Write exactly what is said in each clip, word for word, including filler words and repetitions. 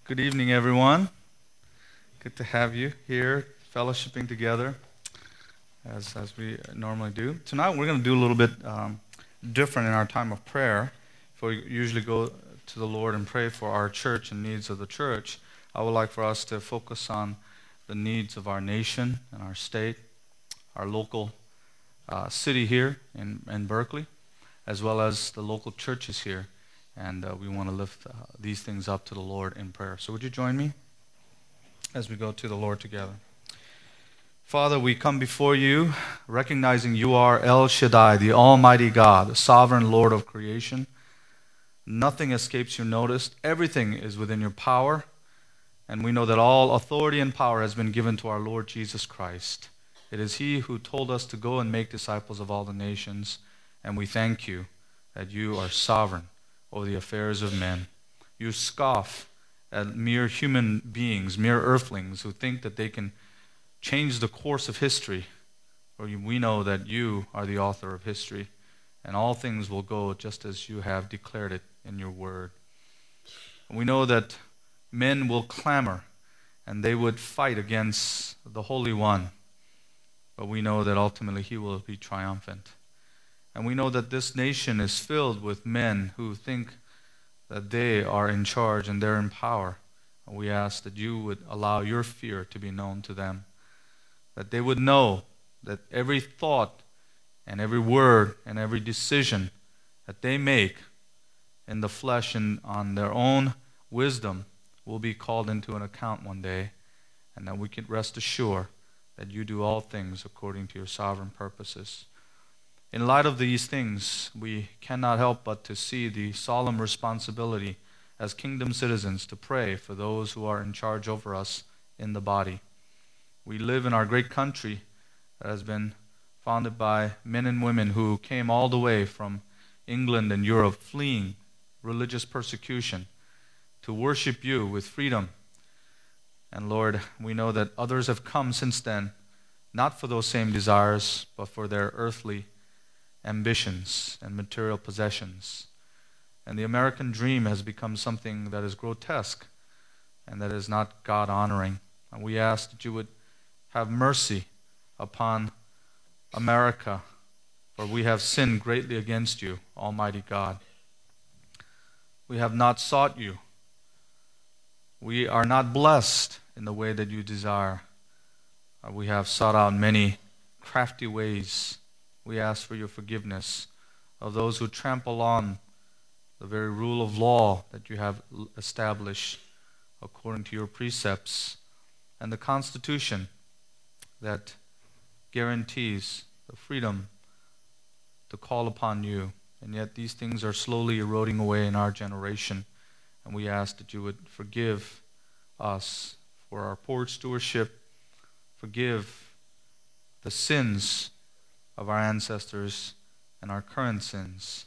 Good evening, everyone. Good to have you here, fellowshipping together as, as we normally do. Tonight, we're going to do a little bit um, different in our time of prayer. If we usually go to the Lord and pray for our church and needs of the church, I would like for us to focus on the needs of our nation and our state, our local uh, city here in, in Berkeley, as well as the local churches here. And uh, we want to lift uh, these things up to the Lord in prayer. So would you join me as we go to the Lord together? Father, we come before you recognizing you are El Shaddai, the Almighty God, the sovereign Lord of creation. Nothing escapes your notice. Everything is within your power. And we know that all authority and power has been given to our Lord Jesus Christ. It is He who told us to go and make disciples of all the nations. And we thank you that you are sovereign over the affairs of men. You scoff at mere human beings, mere earthlings who think that they can change the course of history. For we know that you are the author of history, and all things will go just as you have declared it in your word. And we know that men will clamor, and they would fight against the Holy One, but we know that ultimately He will be triumphant. And we know that this nation is filled with men who think that they are in charge and they're in power. And we ask that you would allow your fear to be known to them, that they would know that every thought and every word and every decision that they make in the flesh and on their own wisdom will be called into an account one day, and that we can rest assured that you do all things according to your sovereign purposes. In light of these things, we cannot help but to see the solemn responsibility as kingdom citizens to pray for those who are in charge over us in the body. We live in our great country that has been founded by men and women who came all the way from England and Europe, fleeing religious persecution to worship you with freedom. And Lord, we know that others have come since then, not for those same desires, but for their earthly ambitions and material possessions. And the American dream has become something that is grotesque and that is not God-honoring. And we ask that you would have mercy upon America, for we have sinned greatly against you, Almighty God. We have not sought you. We are not blessed in the way that you desire. Uh, we have sought out many crafty ways. We ask for your forgiveness of those who trample on the very rule of law that you have established according to your precepts and the Constitution that guarantees the freedom to call upon you. And yet these things are slowly eroding away in our generation. And we ask that you would forgive us for our poor stewardship, forgive the sins of our ancestors and our current sins.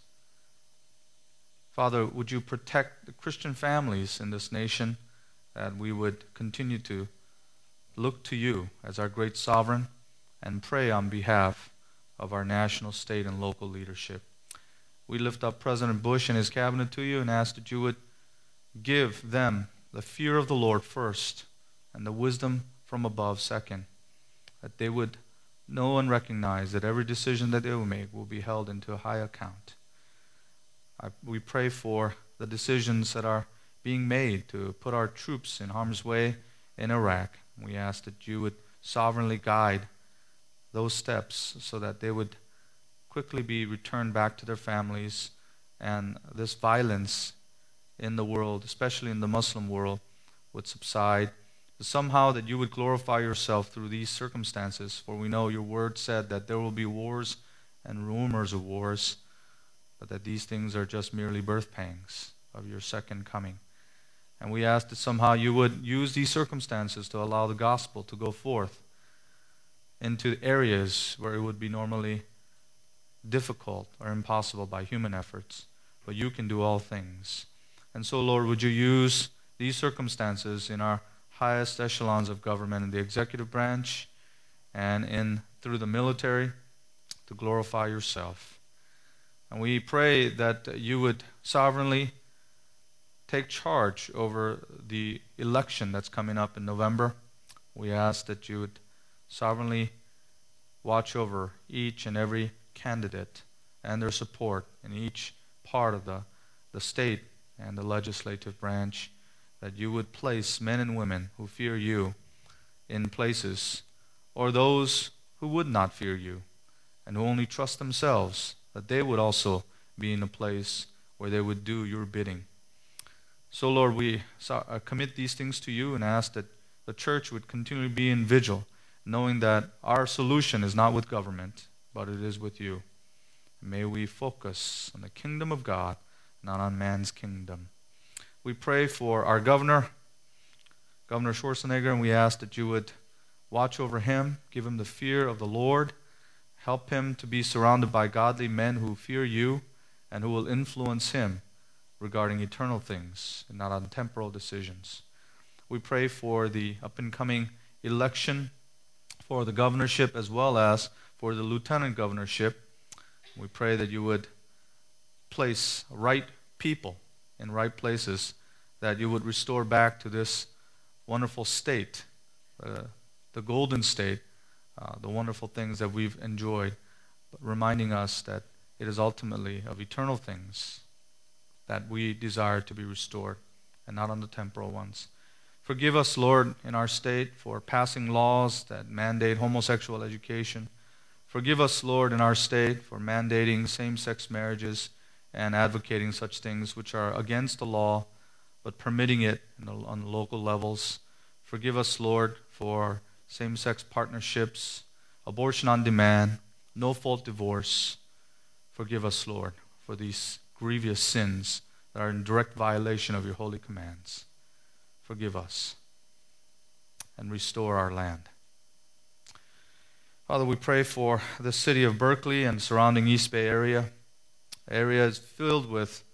Father, would you protect the Christian families in this nation, that we would continue to look to you as our great sovereign and pray on behalf of our national, state, and local leadership. We lift up President Bush and his cabinet to you and ask that you would give them the fear of the Lord first and the wisdom from above second, that they would know and recognize that every decision that they will make will be held into a high account. I, we pray for the decisions that are being made to put our troops in harm's way in Iraq. We ask that you would sovereignly guide those steps so that they would quickly be returned back to their families, and this violence in the world, especially in the Muslim world, would subside. Somehow that you would glorify yourself through these circumstances, for we know your word said that there will be wars and rumors of wars, but that these things are just merely birth pangs of your second coming. And we ask that somehow you would use these circumstances to allow the gospel to go forth into areas where it would be normally difficult or impossible by human efforts, but you can do all things. And so, Lord, would you use these circumstances in our highest echelons of government, in the executive branch and in through the military, to glorify yourself. And we pray that you would sovereignly take charge over the election that's coming up in November. We ask that you would sovereignly watch over each and every candidate and their support in each part of the, the state and the legislative branch, that you would place men and women who fear you in places, or those who would not fear you and who only trust themselves, that they would also be in a place where they would do your bidding. So, Lord, we commit these things to you and ask that the church would continue to be in vigil, knowing that our solution is not with government, but it is with you. May we focus on the kingdom of God, not on man's kingdom. We pray for our governor, Governor Schwarzenegger, and we ask that you would watch over him, give him the fear of the Lord, help him to be surrounded by godly men who fear you and who will influence him regarding eternal things and not on temporal decisions. We pray for the up-and-coming election for the governorship as well as for the lieutenant governorship. We pray that you would place right people in right places, that you would restore back to this wonderful state, uh, the golden state, uh, the wonderful things that we've enjoyed, but reminding us that it is ultimately of eternal things that we desire to be restored and not on the temporal ones. Forgive us, Lord, in our state for passing laws that mandate homosexual education. Forgive us, Lord, in our state for mandating same-sex marriages and advocating such things which are against the law, but permitting it the, on the local levels. Forgive us, Lord, for same-sex partnerships, abortion on demand, no-fault divorce. Forgive us, Lord, for these grievous sins that are in direct violation of your holy commands. Forgive us and restore our land. Father, we pray for the city of Berkeley and surrounding East Bay area. The area is filled with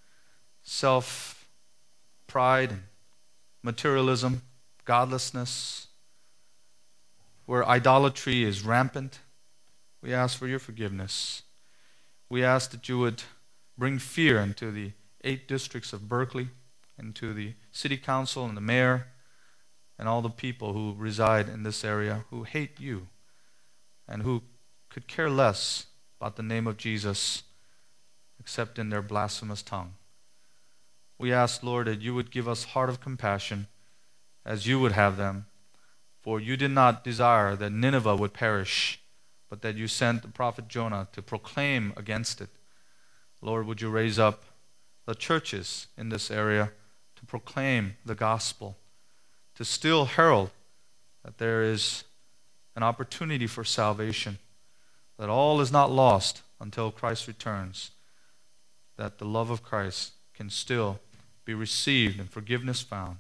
self-pride and materialism, godlessness, where idolatry is rampant. We ask for your forgiveness. We ask that you would bring fear into the eight districts of Berkeley, into the city council and the mayor and all the people who reside in this area who hate you and who could care less about the name of Jesus except in their blasphemous tongue. We ask, Lord, that you would give us heart of compassion as you would have them, for you did not desire that Nineveh would perish, but that you sent the prophet Jonah to proclaim against it. Lord, would you raise up the churches in this area to proclaim the gospel, to still herald that there is an opportunity for salvation, that all is not lost until Christ returns, that the love of Christ can still be received and forgiveness found.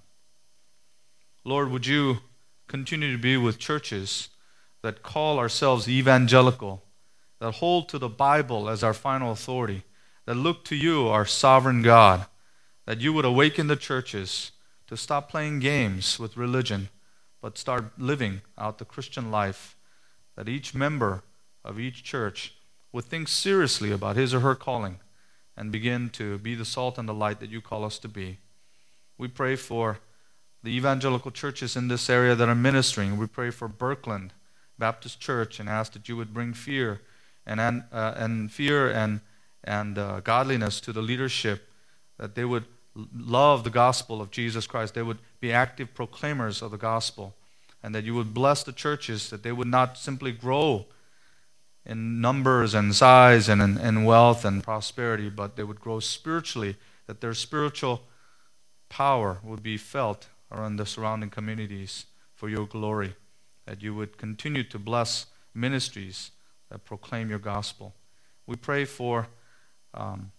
Lord, would you continue to be with churches that call ourselves evangelical, that hold to the Bible as our final authority, that look to you, our sovereign God, that you would awaken the churches to stop playing games with religion, but start living out the Christian life, that each member of each church would think seriously about his or her calling and begin to be the salt and the light that you call us to be. We pray for the evangelical churches in this area that are ministering. We pray for Birkland Baptist Church and ask that you would bring fear and and, uh, and fear and and uh, godliness to the leadership, that they would love the gospel of Jesus Christ. They would be active proclaimers of the gospel, and that you would bless the churches, that they would not simply grow in numbers and size and in, in wealth and prosperity, but they would grow spiritually, that their spiritual power would be felt around the surrounding communities for your glory, that you would continue to bless ministries that proclaim your gospel. We pray for um,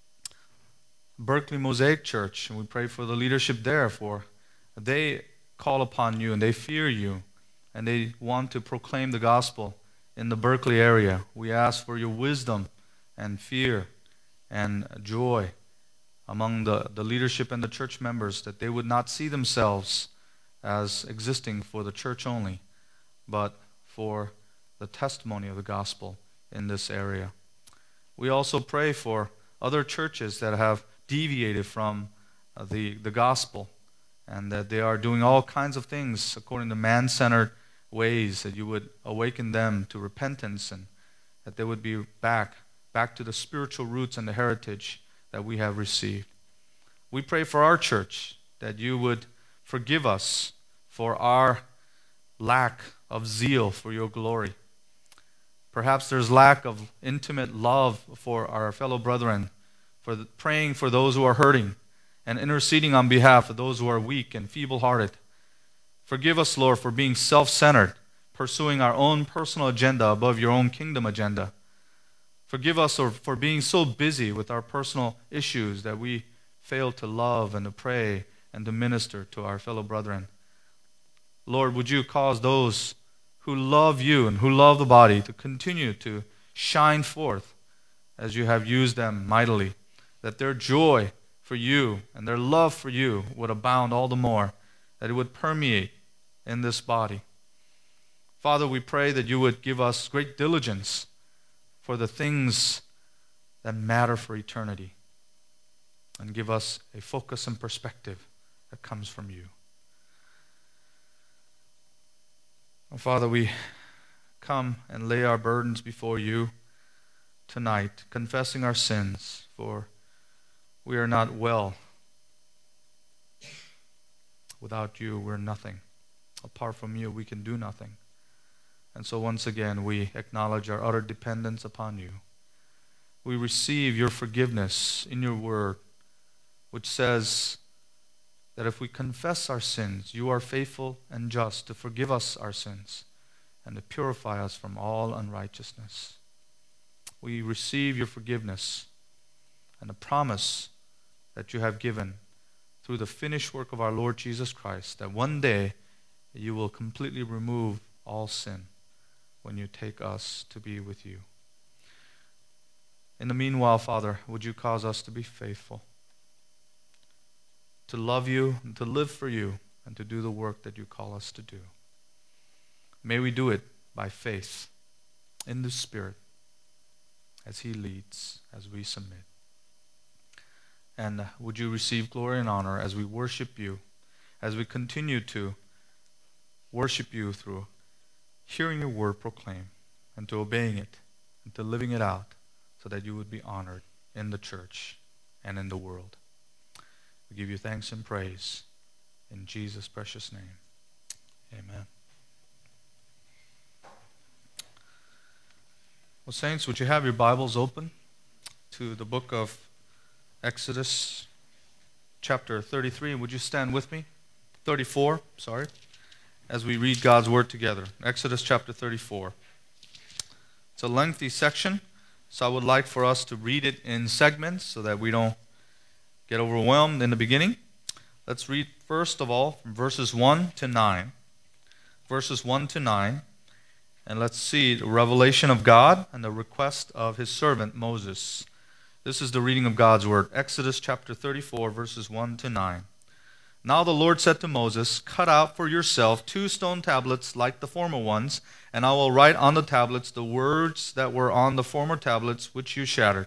Berkeley Mosaic Church, and we pray for the leadership there, for they call upon you and they fear you and they want to proclaim the gospel in the Berkeley area. We ask for your wisdom and fear and joy among the, the leadership and the church members, that they would not see themselves as existing for the church only, but for the testimony of the gospel in this area. We also pray for other churches that have deviated from uh, the, the gospel, and that they are doing all kinds of things according to man-centered ways, that you would awaken them to repentance and that they would be back, back to the spiritual roots and the heritage that we have received. We pray for our church, that you would forgive us for our lack of zeal for your glory. Perhaps there's lack of intimate love for our fellow brethren, for the, praying for those who are hurting, and interceding on behalf of those who are weak and feeble-hearted. Forgive us, Lord, for being self-centered, pursuing our own personal agenda above your own kingdom agenda. Forgive us Lord, for being so busy with our personal issues that we fail to love and to pray and to minister to our fellow brethren. Lord, would you cause those who love you and who love the body to continue to shine forth as you have used them mightily, that their joy for you and their love for you would abound all the more, that it would permeate in this body. Father, we pray that you would give us great diligence for the things that matter for eternity, and give us a focus and perspective that comes from you. Oh, Father, we come and lay our burdens before you tonight, confessing our sins, for we are not well. Without you, we're nothing. Apart from you, we can do nothing. And so once again, we acknowledge our utter dependence upon you. We receive your forgiveness in your word, which says that if we confess our sins, you are faithful and just to forgive us our sins and to purify us from all unrighteousness. We receive your forgiveness and the promise that you have given through the finished work of our Lord Jesus Christ, that one day you will completely remove all sin when you take us to be with you. In the meanwhile, Father, would you cause us to be faithful, to love you and to live for you and to do the work that you call us to do. May we do it by faith in the Spirit as he leads, as we submit. And would you receive glory and honor as we worship you, as we continue to worship you through hearing your word proclaimed and to obeying it and to living it out so that you would be honored in the church and in the world. We give you thanks and praise in Jesus' precious name. Amen. Well, saints, would you have your Bibles open to the book of Exodus chapter thirty-three? Would you stand with me? thirty-four, sorry, as we read God's word together. Exodus chapter thirty-four. It's a lengthy section, so I would like for us to read it in segments so that we don't get overwhelmed in the beginning. Let's read first of all from verses one to nine. Verses one to nine. And let's see the revelation of God and the request of his servant Moses. This is the reading of God's word. Exodus chapter thirty-four, verses one to nine. Now the Lord said to Moses, "Cut out for yourself two stone tablets like the former ones, and I will write on the tablets the words that were on the former tablets which you shattered.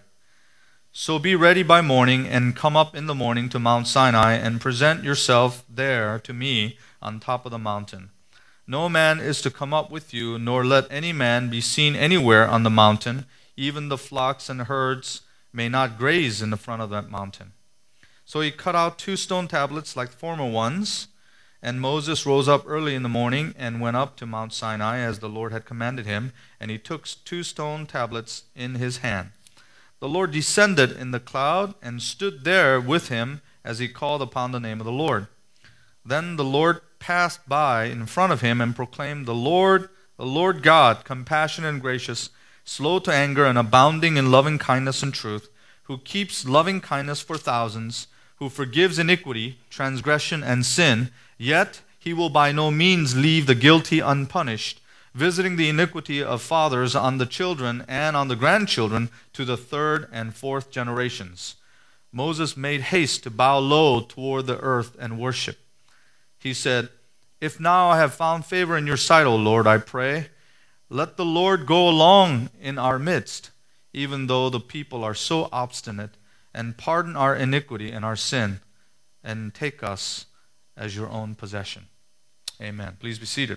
So be ready by morning, and come up in the morning to Mount Sinai, and present yourself there to me on top of the mountain. No man is to come up with you, nor let any man be seen anywhere on the mountain. Even the flocks and herds may not graze in the front of that mountain." So he cut out two stone tablets like the former ones, and Moses rose up early in the morning and went up to Mount Sinai as the Lord had commanded him, and he took two stone tablets in his hand. The Lord descended in the cloud and stood there with him as he called upon the name of the Lord. Then the Lord passed by in front of him and proclaimed, "The Lord, the Lord God, compassionate and gracious, slow to anger and abounding in loving kindness and truth, who keeps loving kindness for thousands, who forgives iniquity, transgression, and sin, yet he will by no means leave the guilty unpunished, visiting the iniquity of fathers on the children and on the grandchildren to the third and fourth generations." Moses made haste to bow low toward the earth and worship. He said, "If now I have found favor in your sight, O Lord, I pray, let the Lord go along in our midst, even though the people are so obstinate, and pardon our iniquity and our sin. and take us as your own possession. Amen. Please be seated.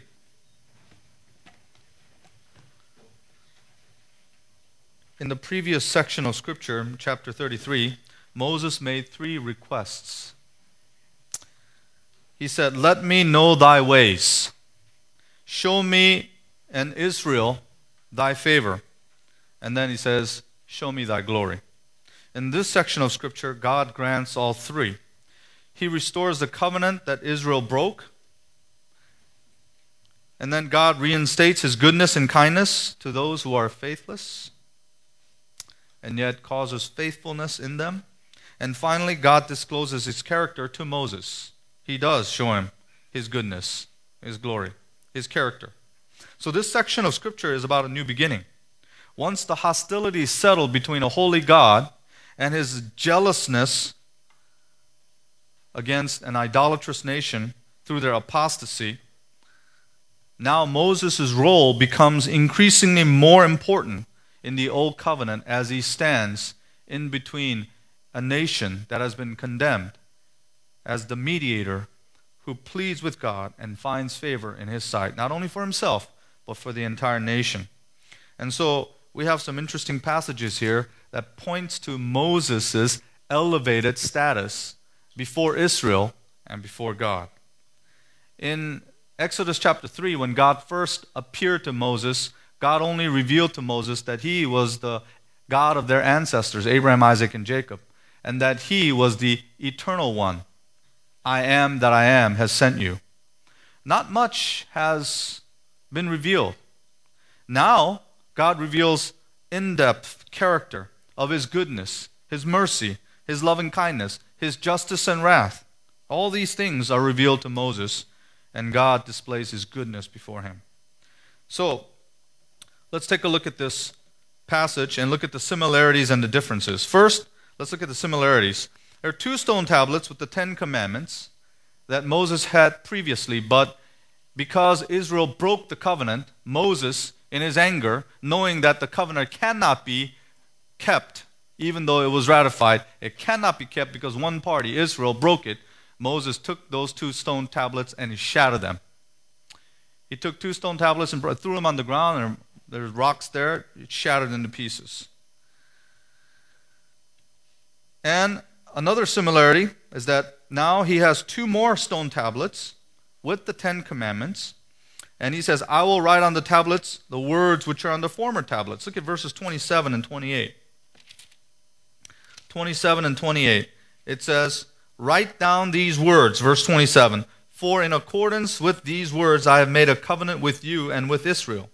In the previous section of Scripture, chapter thirty-three, Moses made three requests. He said, "Let me know thy ways. Show me and Israel thy favor." And then he says, "Show me thy glory." In this section of Scripture, God grants all three. He restores the covenant that Israel broke. And then God reinstates His goodness and kindness to those who are faithless, and yet causes faithfulness in them. And finally, God discloses His character to Moses. He does show him His goodness, His glory, His character. So this section of Scripture is about a new beginning. Once the hostility settled between a holy God and His jealousness against an idolatrous nation through their apostasy, now Moses' role becomes increasingly more important in the Old Covenant as he stands in between a nation that has been condemned as the mediator who pleads with God and finds favor in His sight, not only for himself, but for the entire nation. And so we have some interesting passages here that points to Moses' elevated status before Israel and before God. In Exodus chapter three, when God first appeared to Moses, God only revealed to Moses that He was the God of their ancestors, Abraham, Isaac, and Jacob, and that He was the eternal one. I am that I am has sent you. Not much has been revealed. Now, God reveals in-depth character of His goodness, His mercy, His loving kindness, His justice and wrath. All these things are revealed to Moses, and God displays His goodness before him. So, let's take a look at this passage and look at the similarities and the differences. First, let's look at the similarities. There are two stone tablets with the Ten Commandments that Moses had previously, but because Israel broke the covenant, Moses, in his anger, knowing that the covenant cannot be kept, even though it was ratified, it cannot be kept because one party, Israel, broke it. Moses took those two stone tablets and he shattered them. He took two stone tablets and threw them on the ground, and there's rocks there. It shattered into pieces. And another similarity is that now he has two more stone tablets with the Ten Commandments. And he says, I will write on the tablets the words which are on the former tablets. Look at verses twenty-seven and twenty-eight. twenty-seven and twenty-eight. It says, write down these words, verse twenty-seven. For in accordance with these words I have made a covenant with you and with Israel.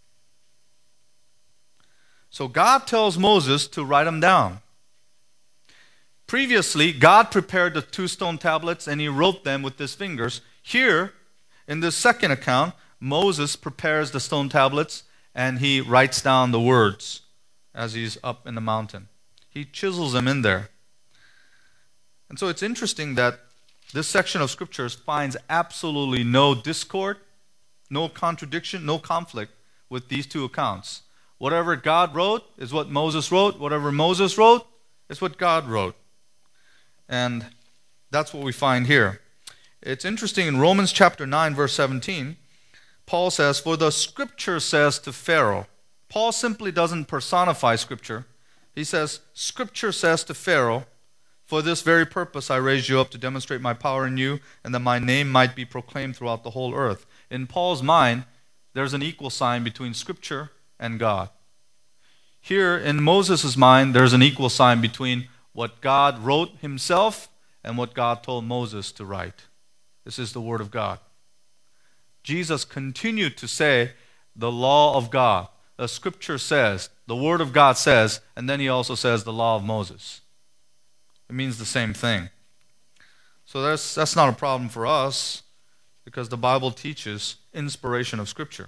So God tells Moses to write them down. Previously, God prepared the two stone tablets and He wrote them with His fingers. Here, in this second account, Moses prepares the stone tablets and he writes down the words as he's up in the mountain. He chisels them in there. And so it's interesting that this section of Scriptures finds absolutely no discord, no contradiction, no conflict with these two accounts. Whatever God wrote is what Moses wrote. Whatever Moses wrote is what God wrote. And that's what we find here. It's interesting in Romans chapter nine, verse seventeen, Paul says, for the Scripture says to Pharaoh. Paul simply doesn't personify Scripture. He says, Scripture says to Pharaoh, for this very purpose I raised you up to demonstrate my power in you, and that my name might be proclaimed throughout the whole earth. In Paul's mind, there's an equal sign between Scripture and God. Here, in Moses' mind, there's an equal sign between what God wrote Himself and what God told Moses to write. This is the Word of God. Jesus continued to say, the law of God. The Scripture says, the Word of God says, and then He also says the law of Moses. It means the same thing. So that's, that's not a problem for us because the Bible teaches inspiration of Scripture.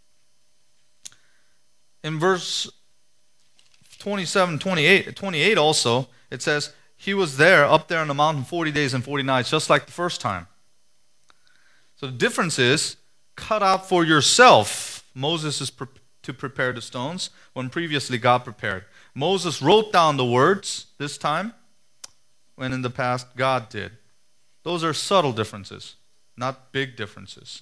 In verse twenty-seven, twenty-eight, twenty-eight also, it says, He was there, up there on the mountain forty days and forty nights, just like the first time. So the difference is, cut out for yourself. Moses is pre- to prepare the stones when previously God prepared. Moses wrote down the words this time when in the past God did. Those are subtle differences, not big differences.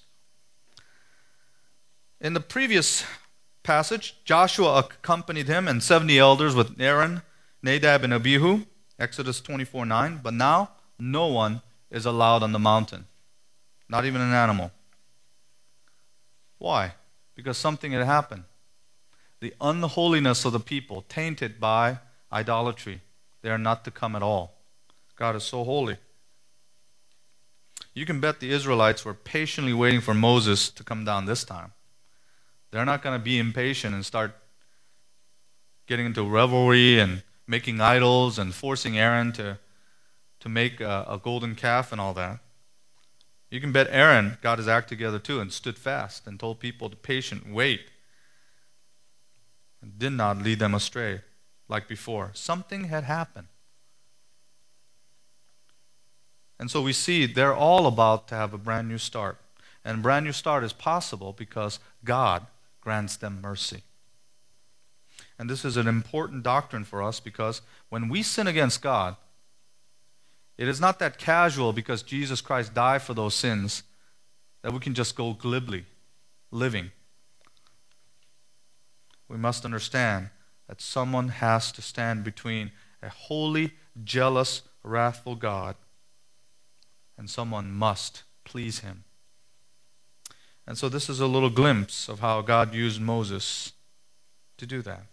In the previous passage, Joshua accompanied him and seventy elders with Aaron, Nadab, and Abihu, Exodus twenty-four nine. But now, no one is allowed on the mountain, not even an animal. Why? Because something had happened. The unholiness of the people, tainted by idolatry. They are not to come at all. God is so holy. You can bet the Israelites were patiently waiting for Moses to come down this time. They're not going to be impatient and start getting into revelry and making idols and forcing Aaron to, to make a, a golden calf and all that. You can bet Aaron got his act together too and stood fast and told people to patient wait and did not lead them astray like before. Something had happened. And so we see they're all about to have a brand new start. And a brand new start is possible because God grants them mercy. And this is an important doctrine for us because when we sin against God, it is not that casual because Jesus Christ died for those sins that we can just go glibly living. We must understand that someone has to stand between a holy, jealous, wrathful God and someone must please him. And so this is a little glimpse of how God used Moses to do that.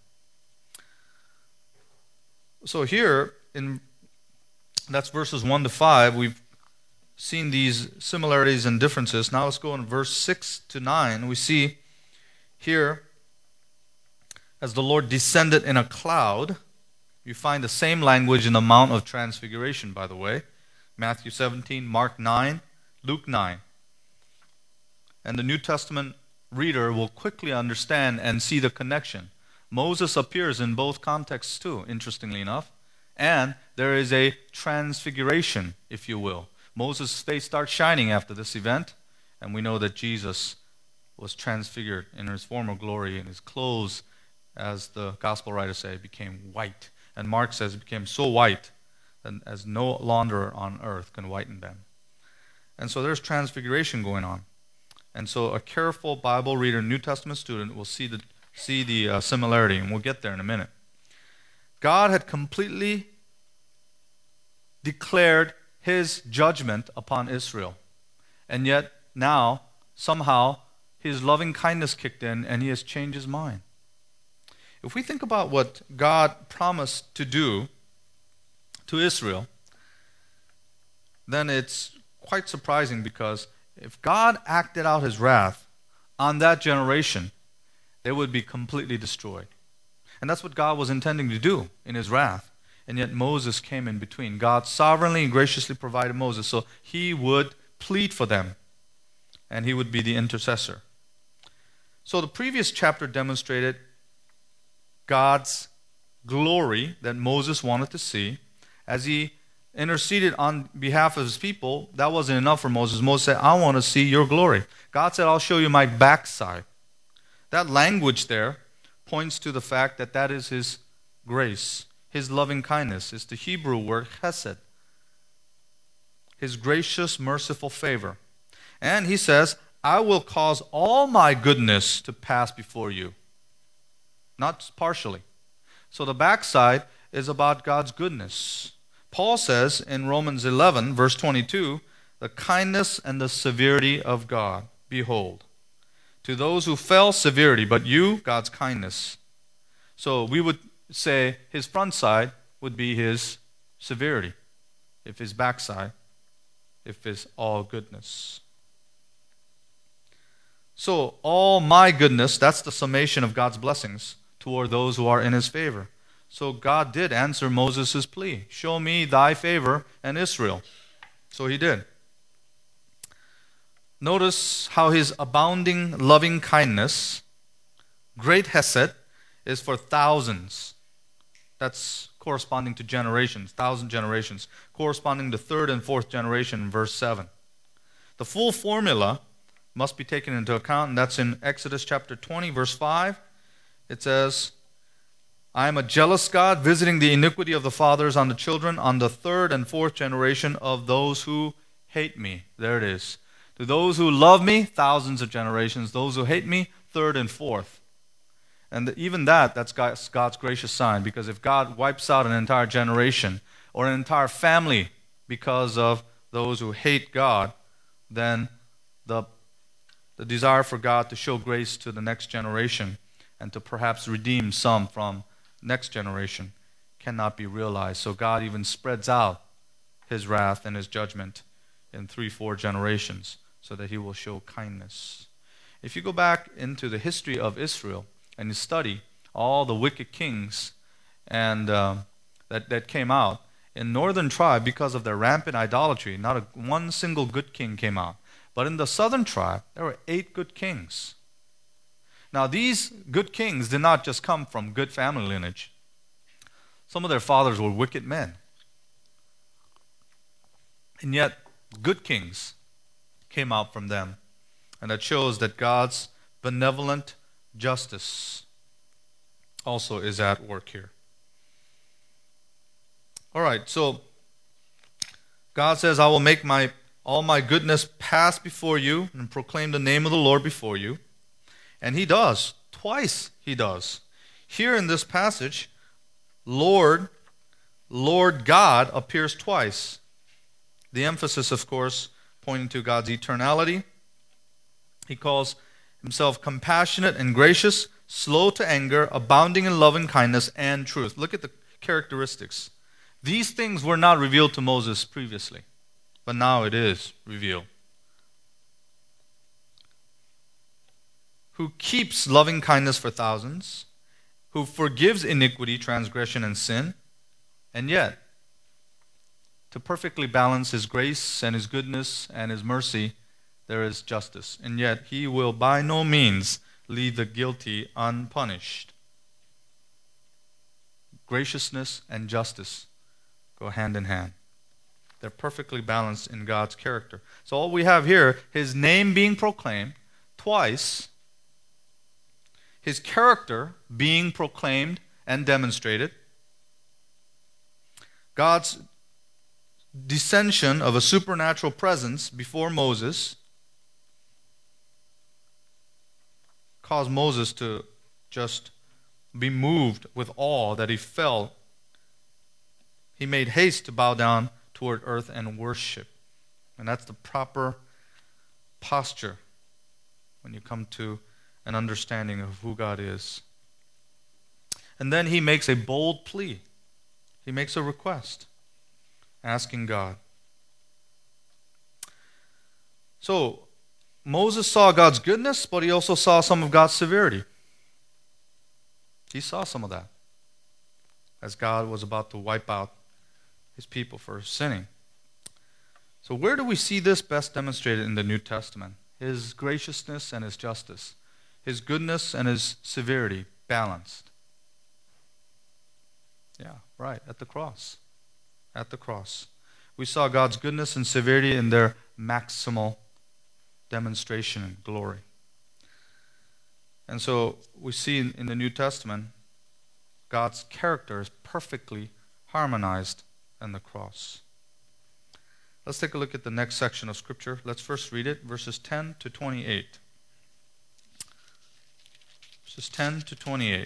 So here, in that's verses one to five, we've seen these similarities and differences. Now let's go in verse six to nine. We see here, as the Lord descended in a cloud, you find the same language in the Mount of Transfiguration, by the way. Matthew seventeen, Mark nine, Luke nine. And the New Testament reader will quickly understand and see the connection. Moses appears in both contexts too, interestingly enough. And there is a transfiguration, if you will. Moses' face starts shining after this event, and we know that Jesus was transfigured in his former glory, and his clothes, as the gospel writers say, became white. And Mark says it became so white that as no launderer on earth can whiten them. And so there's transfiguration going on. And so a careful Bible reader, New Testament student, will see the, see the uh, similarity, and we'll get there in a minute. God had completely declared his judgment upon Israel. And yet now, somehow, his loving kindness kicked in and he has changed his mind. If we think about what God promised to do to Israel, then it's quite surprising because if God acted out his wrath on that generation, they would be completely destroyed. And that's what God was intending to do in his wrath. And yet Moses came in between. God sovereignly and graciously provided Moses so he would plead for them and he would be the intercessor. So the previous chapter demonstrated God's glory that Moses wanted to see. As he interceded on behalf of his people, that wasn't enough for Moses. Moses said, I want to see your glory. God said, I'll show you my backside. That language there points to the fact that that is his grace, his loving kindness. It's the Hebrew word chesed, his gracious, merciful favor. And he says, I will cause all my goodness to pass before you. Not partially. So the backside is about God's goodness. Paul says in Romans eleven, verse twenty-two, the kindness and the severity of God, behold. To those who fell, severity, but you, God's kindness. So we would say his front side would be his severity, if his backside, if his all goodness. So all my goodness, that's the summation of God's blessings toward those who are in his favor. So God did answer Moses' plea. Show me thy favor and Israel. So he did. Notice how his abounding loving kindness, great hesed, is for thousands. That's corresponding to generations, thousand generations, corresponding to third and fourth generation in verse seven. The full formula must be taken into account, and that's in Exodus chapter twenty, verse five. It says, I am a jealous God, visiting the iniquity of the fathers on the children, on the third and fourth generation of those who hate me. There it is. To those who love me, thousands of generations. Those who hate me, third and fourth. And even that, that's God's, God's gracious sign. Because if God wipes out an entire generation or an entire family because of those who hate God, then the, the desire for God to show grace to the next generation and to perhaps redeem some from next generation cannot be realized. So God even spreads out his wrath and his judgment in three, four generations so that he will show kindness. If you go back into the history of Israel and you study all the wicked kings and uh, that, that came out, in northern tribe, because of their rampant idolatry, not a, one single good king came out. But in the southern tribe, there were eight good kings. Now, these good kings did not just come from good family lineage. Some of their fathers were wicked men. And yet, good kings came out from them. And that shows that God's benevolent justice also is at work here. All right, so God says, I will make my all my goodness pass before you and proclaim the name of the Lord before you. And he does. Twice he does. Here in this passage, Lord, Lord God appears twice. The emphasis, of course, pointing to God's eternality. He calls himself compassionate and gracious, slow to anger, abounding in love and kindness and truth. Look at the characteristics. These things were not revealed to Moses previously, but now it is revealed. Who keeps loving kindness for thousands, who forgives iniquity, transgression, and sin, and yet, to perfectly balance his grace and his goodness and his mercy, there is justice. And yet, he will by no means leave the guilty unpunished. Graciousness and justice go hand in hand. They're perfectly balanced in God's character. So all we have here, his name being proclaimed twice, his character being proclaimed and demonstrated, God's descension of a supernatural presence before Moses caused Moses to just be moved with awe that he felt. He made haste to bow down toward earth and worship. And that's the proper posture when you come to an understanding of who God is. And then he makes a bold plea. He makes a request, asking God. So, Moses saw God's goodness, but he also saw some of God's severity. He saw some of that as God was about to wipe out his people for sinning. So where do we see this best demonstrated in the New Testament? His graciousness and his justice. His goodness and his severity balanced. Yeah, right, at the cross. At the cross. We saw God's goodness and severity in their maximal demonstration and glory. And so we see in, in the New Testament, God's character is perfectly harmonized in the cross. Let's take a look at the next section of Scripture. Let's first read it, verses ten to twenty-eight. Verses ten to twenty-eight.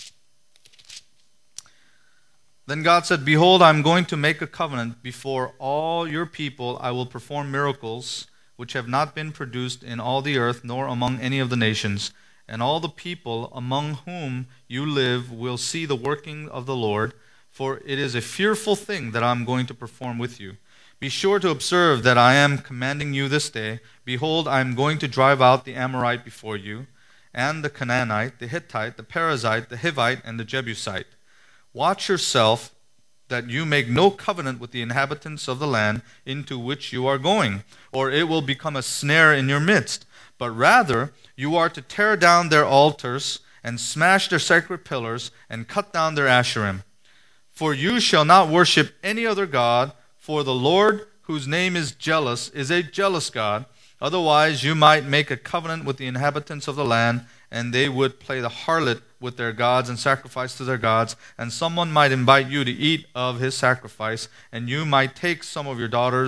Then God said, Behold, I am going to make a covenant before all your people. I will perform miracles which have not been produced in all the earth, nor among any of the nations. And all the people among whom you live will see the working of the Lord, for it is a fearful thing that I am going to perform with you. Be sure to observe that I am commanding you this day. Behold, I am going to drive out the Amorite before you, and the Canaanite, the Hittite, the Perizzite, the Hivite, and the Jebusite. Watch yourself that you make no covenant with the inhabitants of the land into which you are going, or it will become a snare in your midst. But rather, you are to tear down their altars and smash their sacred pillars and cut down their Asherim. For you shall not worship any other god, for the Lord, whose name is jealous, is a jealous God. Otherwise, you might make a covenant with the inhabitants of the land, and they would play the harlot with their gods and sacrifice to their gods, and someone might invite you to eat of his sacrifice, and you might take some of your daughters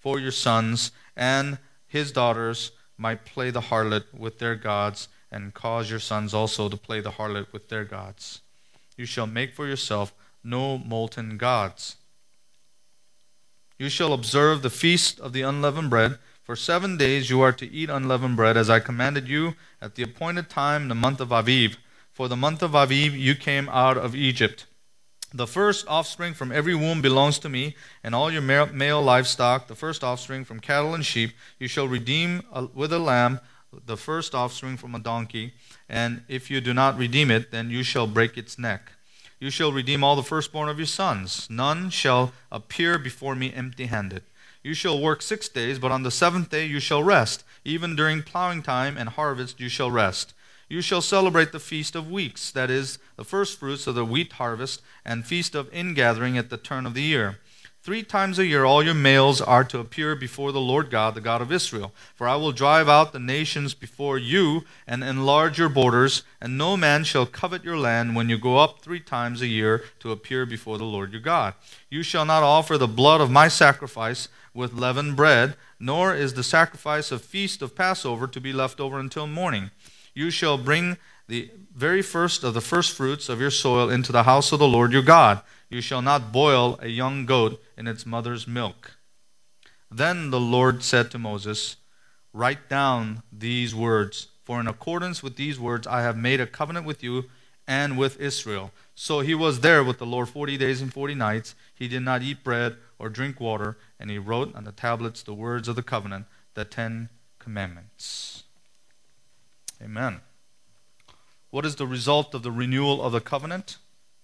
for your sons, and his daughters might play the harlot with their gods, and cause your sons also to play the harlot with their gods. You shall make for yourself no molten gods. You shall observe the feast of the unleavened bread. For seven days you are to eat unleavened bread, as I commanded you at the appointed time in the month of Aviv. For the month of Aviv you came out of Egypt. The first offspring from every womb belongs to me, and all your male livestock, the first offspring from cattle and sheep, you shall redeem with a lamb, the first offspring from a donkey. And if you do not redeem it, then you shall break its neck. You shall redeem all the firstborn of your sons. None shall appear before me empty-handed. You shall work six days, but on the seventh day you shall rest. Even during plowing time and harvest you shall rest. You shall celebrate the Feast of Weeks, that is, the first fruits of the wheat harvest, and Feast of Ingathering at the turn of the year. Three times a year all your males are to appear before the Lord God, the God of Israel. For I will drive out the nations before you and enlarge your borders, and no man shall covet your land when you go up three times a year to appear before the Lord your God. You shall not offer the blood of my sacrifice with leavened bread, nor is the sacrifice of feast of Passover to be left over until morning. You shall bring the very first of the firstfruits of your soil into the house of the Lord your God. You shall not boil a young goat in its mother's milk. Then the Lord said to Moses, write down these words, for in accordance with these words I have made a covenant with you and with Israel. So he was there with the Lord forty days and forty nights. He did not eat bread or drink water, and he wrote on the tablets the words of the covenant, the Ten Commandments. Amen. What is the result of the renewal of the covenant?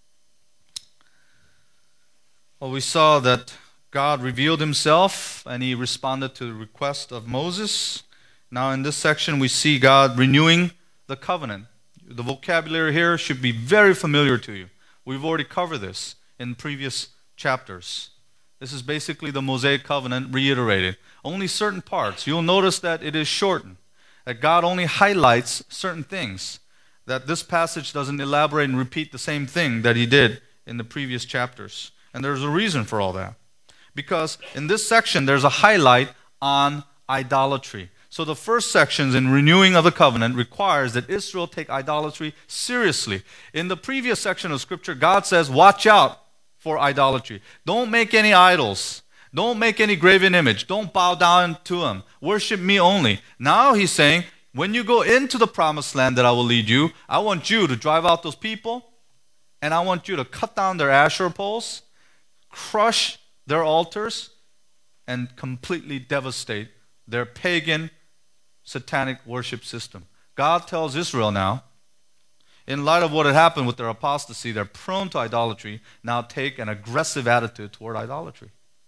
Well, we saw that God revealed himself and he responded to the request of Moses. Now in this section we see God renewing the covenant. The vocabulary here should be very familiar to you. We've already covered this in previous chapters. This is basically the Mosaic covenant reiterated. Only certain parts. You'll notice that it is shortened. That God only highlights certain things. That this passage doesn't elaborate and repeat the same thing that he did in the previous chapters. And there's a reason for all that. Because in this section there's a highlight on idolatry. So the first sections in renewing of the covenant requires that Israel take idolatry seriously. In the previous section of Scripture, God says, watch out for idolatry. Don't make any idols. Don't make any graven image. Don't bow down to them. Worship me only. Now he's saying, when you go into the promised land that I will lead you, I want you to drive out those people, and I want you to cut down their Asherah poles, crush their altars, and completely devastate their pagan, satanic worship system. God tells Israel now, in light of what had happened with their apostasy, they're prone to idolatry, now take an aggressive attitude toward idolatry.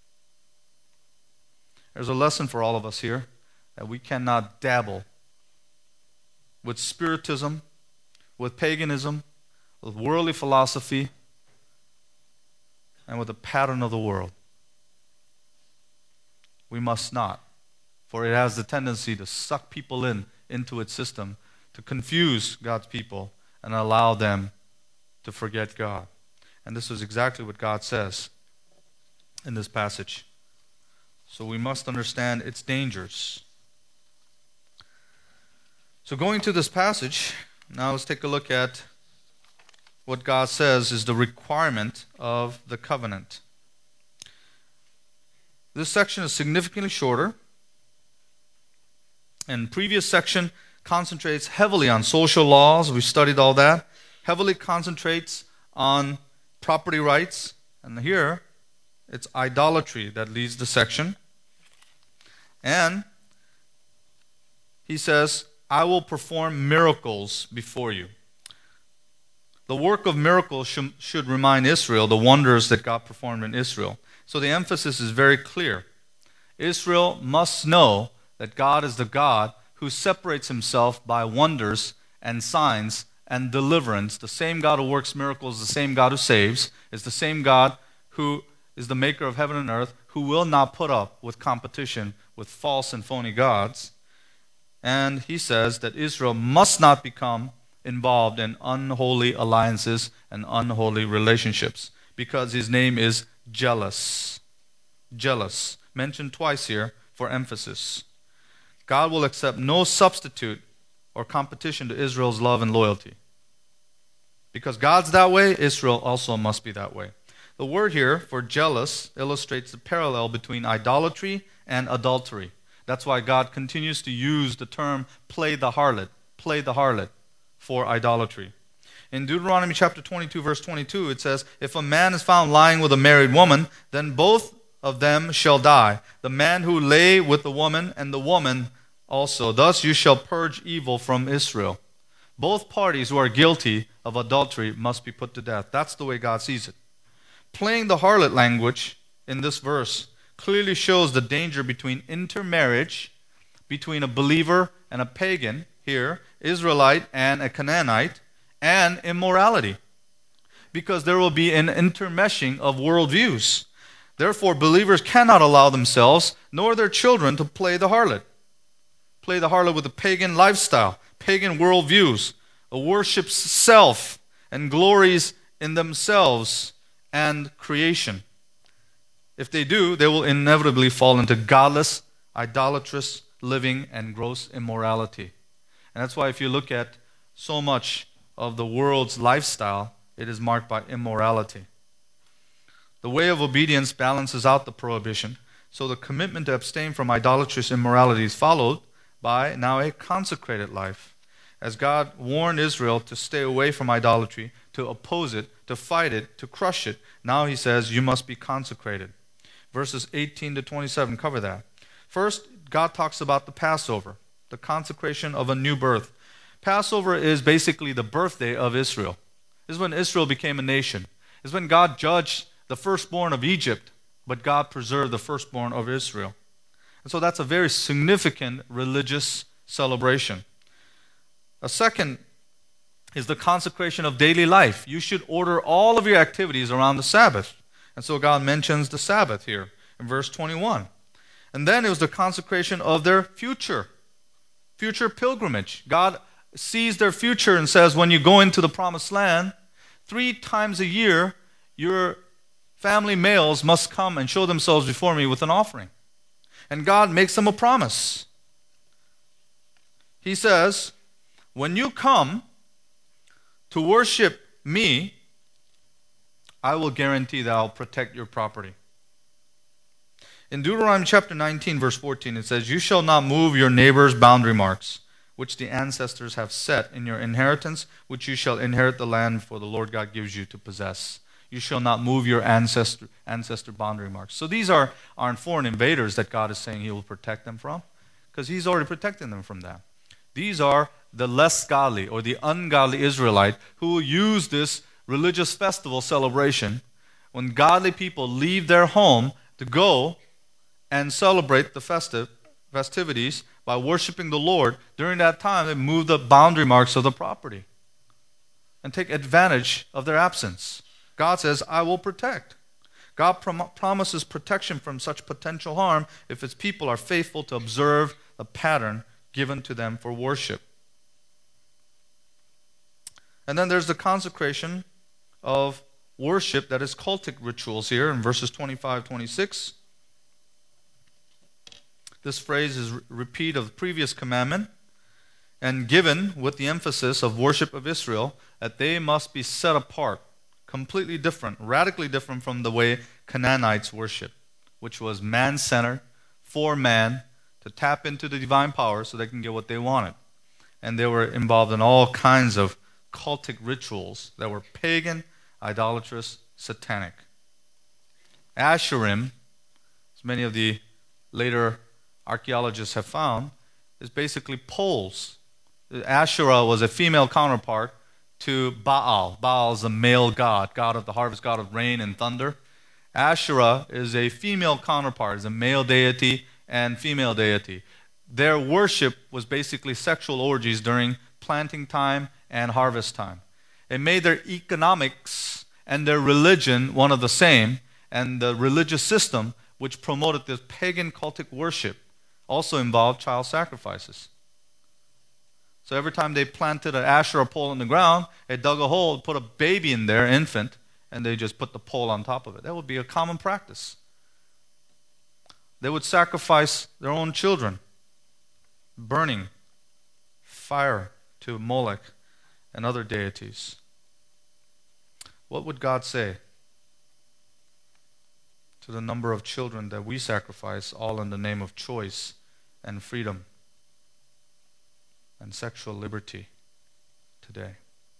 There's a lesson for all of us here, that we cannot dabble with spiritism, with paganism, with worldly philosophy, and with the pattern of the world. We must not, for it has the tendency to suck people in into its system, to confuse God's people and allow them to forget God. And this is exactly what God says in this passage. So we must understand its dangers. So going to this passage, now let's take a look at what God says is the requirement of the covenant. This section is significantly shorter. And previous section concentrates heavily on social laws. We studied all that. Heavily concentrates on property rights. And here, it's idolatry that leads the section. And he says, I will perform miracles before you. The work of miracles should, should remind Israel the wonders that God performed in Israel. So the emphasis is very clear. Israel must know that God is the God who separates himself by wonders and signs and deliverance. The same God who works miracles, the same God who saves, is the same God who is the maker of heaven and earth, who will not put up with competition with false and phony gods. And he says that Israel must not become involved in unholy alliances and unholy relationships, because his name is jealous. Jealous. mentioned twice here for emphasis. God will accept no substitute or competition to Israel's love and loyalty. Because God's that way, Israel also must be that way. The word here for jealous illustrates the parallel between idolatry and adultery. That's why God continues to use the term play the harlot, play the harlot for idolatry. In Deuteronomy chapter twenty-two, verse twenty-two, it says, if a man is found lying with a married woman, then both of them shall die, the man who lay with the woman and the woman also. Thus you shall purge evil from Israel. Both parties who are guilty of adultery must be put to death. That's the way God sees it. Playing the harlot language in this verse clearly shows the danger between intermarriage between a believer and a pagan, here, Israelite and a Canaanite, and immorality. Because there will be an intermeshing of worldviews. Therefore, believers cannot allow themselves nor their children to play the harlot. Play the harlot with a pagan lifestyle, pagan worldviews, a worships self and glories in themselves and creation. If they do, they will inevitably fall into godless, idolatrous living and gross immorality. And that's why if you look at so much of the world's lifestyle, it is marked by immorality. The way of obedience balances out the prohibition, so the commitment to abstain from idolatrous immorality is followed by now a consecrated life. As God warned Israel to stay away from idolatry, to oppose it, to fight it, to crush it, now he says you must be consecrated. Verses eighteen to twenty-seven cover that. First, God talks about the Passover, the consecration of a new birth. Passover is basically the birthday of Israel. This is when Israel became a nation. This is when God judged the firstborn of Egypt, but God preserved the firstborn of Israel. And so that's a very significant religious celebration. A second is the consecration of daily life. You should order all of your activities around the Sabbath. And so God mentions the Sabbath here in verse twenty-one. And then it was the consecration of their future, future pilgrimage. God sees their future and says, when you go into the promised land, three times a year, your family males must come and show themselves before me with an offering. And God makes them a promise. He says, when you come to worship me, I will guarantee that I'll protect your property. In Deuteronomy chapter nineteen, verse fourteen, it says, you shall not move your neighbor's boundary marks, which the ancestors have set in your inheritance, which you shall inherit the land for the Lord God gives you to possess. You shall not move your ancestor ancestor boundary marks. So these are, aren't foreign invaders that God is saying he will protect them from, because he's already protecting them from that. These are the less godly or the ungodly Israelite who will use this religious festival celebration when godly people leave their home to go and celebrate the festive festivities by worshiping the Lord. During that time, they move the boundary marks of the property and take advantage of their absence. God says, I will protect. God prom- promises protection from such potential harm if his people are faithful to observe the pattern given to them for worship. And then there's the consecration of worship that is cultic rituals here in verses twenty-five, twenty-six. This phrase is a repeat of the previous commandment and given with the emphasis of worship of Israel that they must be set apart, completely different, radically different from the way Canaanites worship, which was man-centered, for man, to tap into the divine power so they can get what they wanted. And they were involved in all kinds of cultic rituals that were pagan, idolatrous, satanic. Asherim, as many of the later archaeologists have found, is basically poles. Asherah was a female counterpart to Baal. Baal is a male god, god of the harvest, god of rain and thunder. Asherah is a female counterpart, is a male deity and female deity. Their worship was basically sexual orgies during planting time and harvest time. It made their economics and their religion one of the same, and the religious system which promoted this pagan cultic worship also involved child sacrifices. So every time they planted an Asherah pole in the ground, they dug a hole, put a baby in there, infant, and they just put the pole on top of it. That would be a common practice. They would sacrifice their own children, burning fire to Molech and other deities. What would God say to the number of children that we sacrifice, all in the name of choice and freedom and sexual liberty today?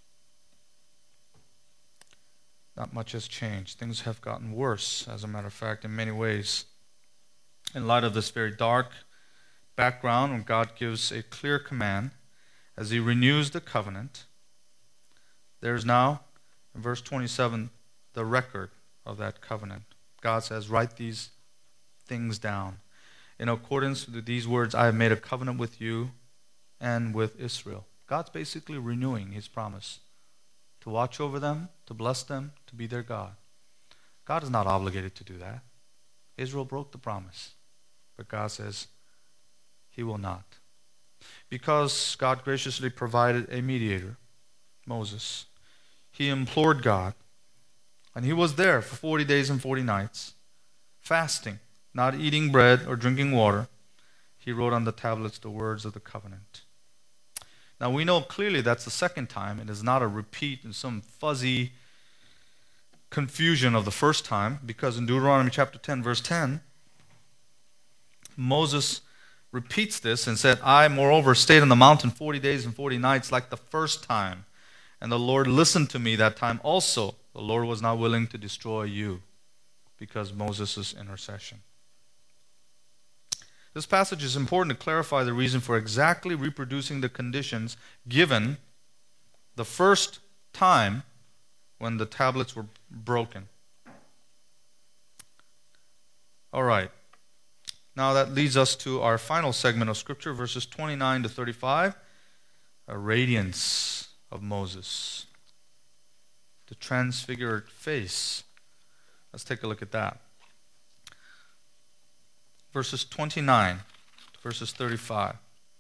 Not much has changed. Things have gotten worse, as a matter of fact, in many ways. In light of this very dark background, when God gives a clear command as He renews the covenant, there's now, in verse twenty-seven, the record of that covenant. God says, write these things down. In accordance with these words, I have made a covenant with you and with Israel. God's basically renewing His promise to watch over them, to bless them, to be their God. God is not obligated to do that. Israel broke the promise. But God says He will not. Because God graciously provided a mediator, Moses, he implored God. And he was there for forty days and forty nights, fasting, not eating bread or drinking water. He wrote on the tablets the words of the covenant. Now we know clearly that's the second time. It is not a repeat in some fuzzy confusion of the first time, because in Deuteronomy chapter ten, verse ten, Moses repeats this and said, I, moreover, stayed on the mountain forty days and forty nights like the first time. And the Lord listened to me that time also. The Lord was not willing to destroy you because of Moses' intercession. This passage is important to clarify the reason for exactly reproducing the conditions given the first time when the tablets were broken. All right. Now that leads us to our final segment of Scripture, verses twenty-nine to thirty-five, a radiance of Moses, the transfigured face. Let's take a look at that. Verses twenty-nine to verses thirty-five.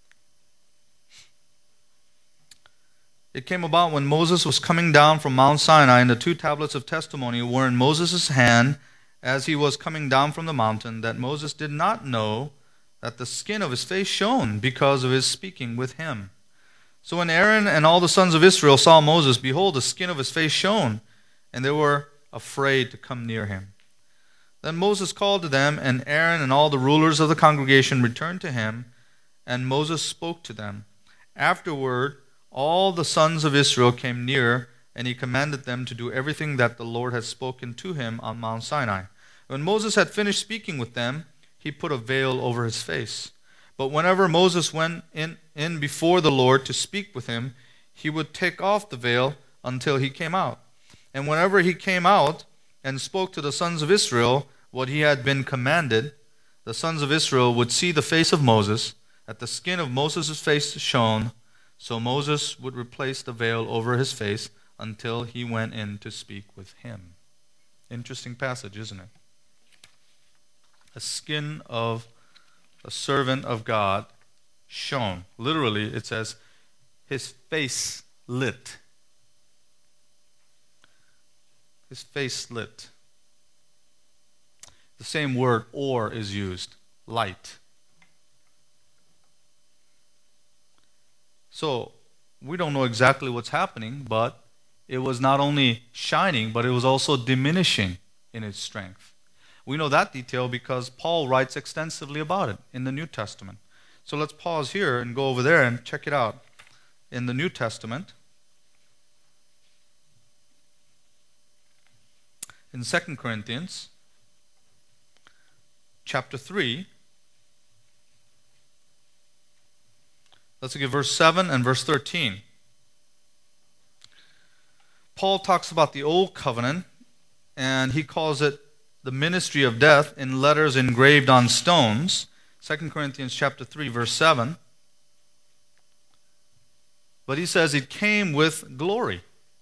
It came about when Moses was coming down from Mount Sinai, and the two tablets of testimony were in Moses' hand as he was coming down from the mountain, that Moses did not know that the skin of his face shone because of his speaking with him. So when Aaron and all the sons of Israel saw Moses, behold, the skin of his face shone, and they were afraid to come near him. Then Moses called to them, and Aaron and all the rulers of the congregation returned to him, and Moses spoke to them. Afterward, all the sons of Israel came near, and he commanded them to do everything that the Lord had spoken to him on Mount Sinai. When Moses had finished speaking with them, he put a veil over his face. But whenever Moses went in, in before the Lord to speak with him, he would take off the veil until he came out. And whenever he came out and spoke to the sons of Israel what he had been commanded, the sons of Israel would see the face of Moses, that the skin of Moses' face shone, so Moses would replace the veil over his face until he went in to speak with him. Interesting passage, isn't it? The skin of a servant of God shone. Literally, it says, his face lit. His face lit. The same word, or, is used. Light. So, we don't know exactly what's happening, but it was not only shining, but it was also diminishing in its strength. We know that detail because Paul writes extensively about it in the New Testament. So let's pause here and go over there and check it out. In the New Testament, in Second Corinthians chapter three, let's look at verse seven and verse thirteen. Paul talks about the old covenant, and he calls it the ministry of death in letters engraved on stones. Second Corinthians chapter three, verse seven. But he says it came with glory.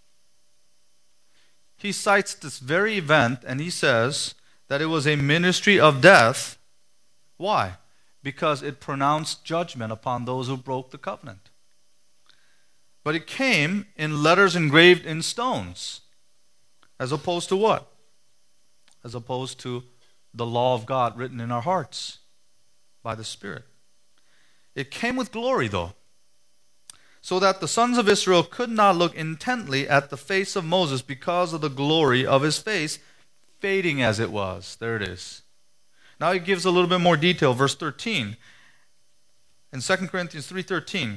He cites this very event, and he says that it was a ministry of death. Why? Because it pronounced judgment upon those who broke the covenant. But it came in letters engraved in stones. As opposed to what? As opposed to the law of God written in our hearts by the Spirit. It came with glory, though, so that the sons of Israel could not look intently at the face of Moses because of the glory of his face, fading as it was. There it is. Now he gives a little bit more detail. Verse thirteen. In Second Corinthians three thirteen.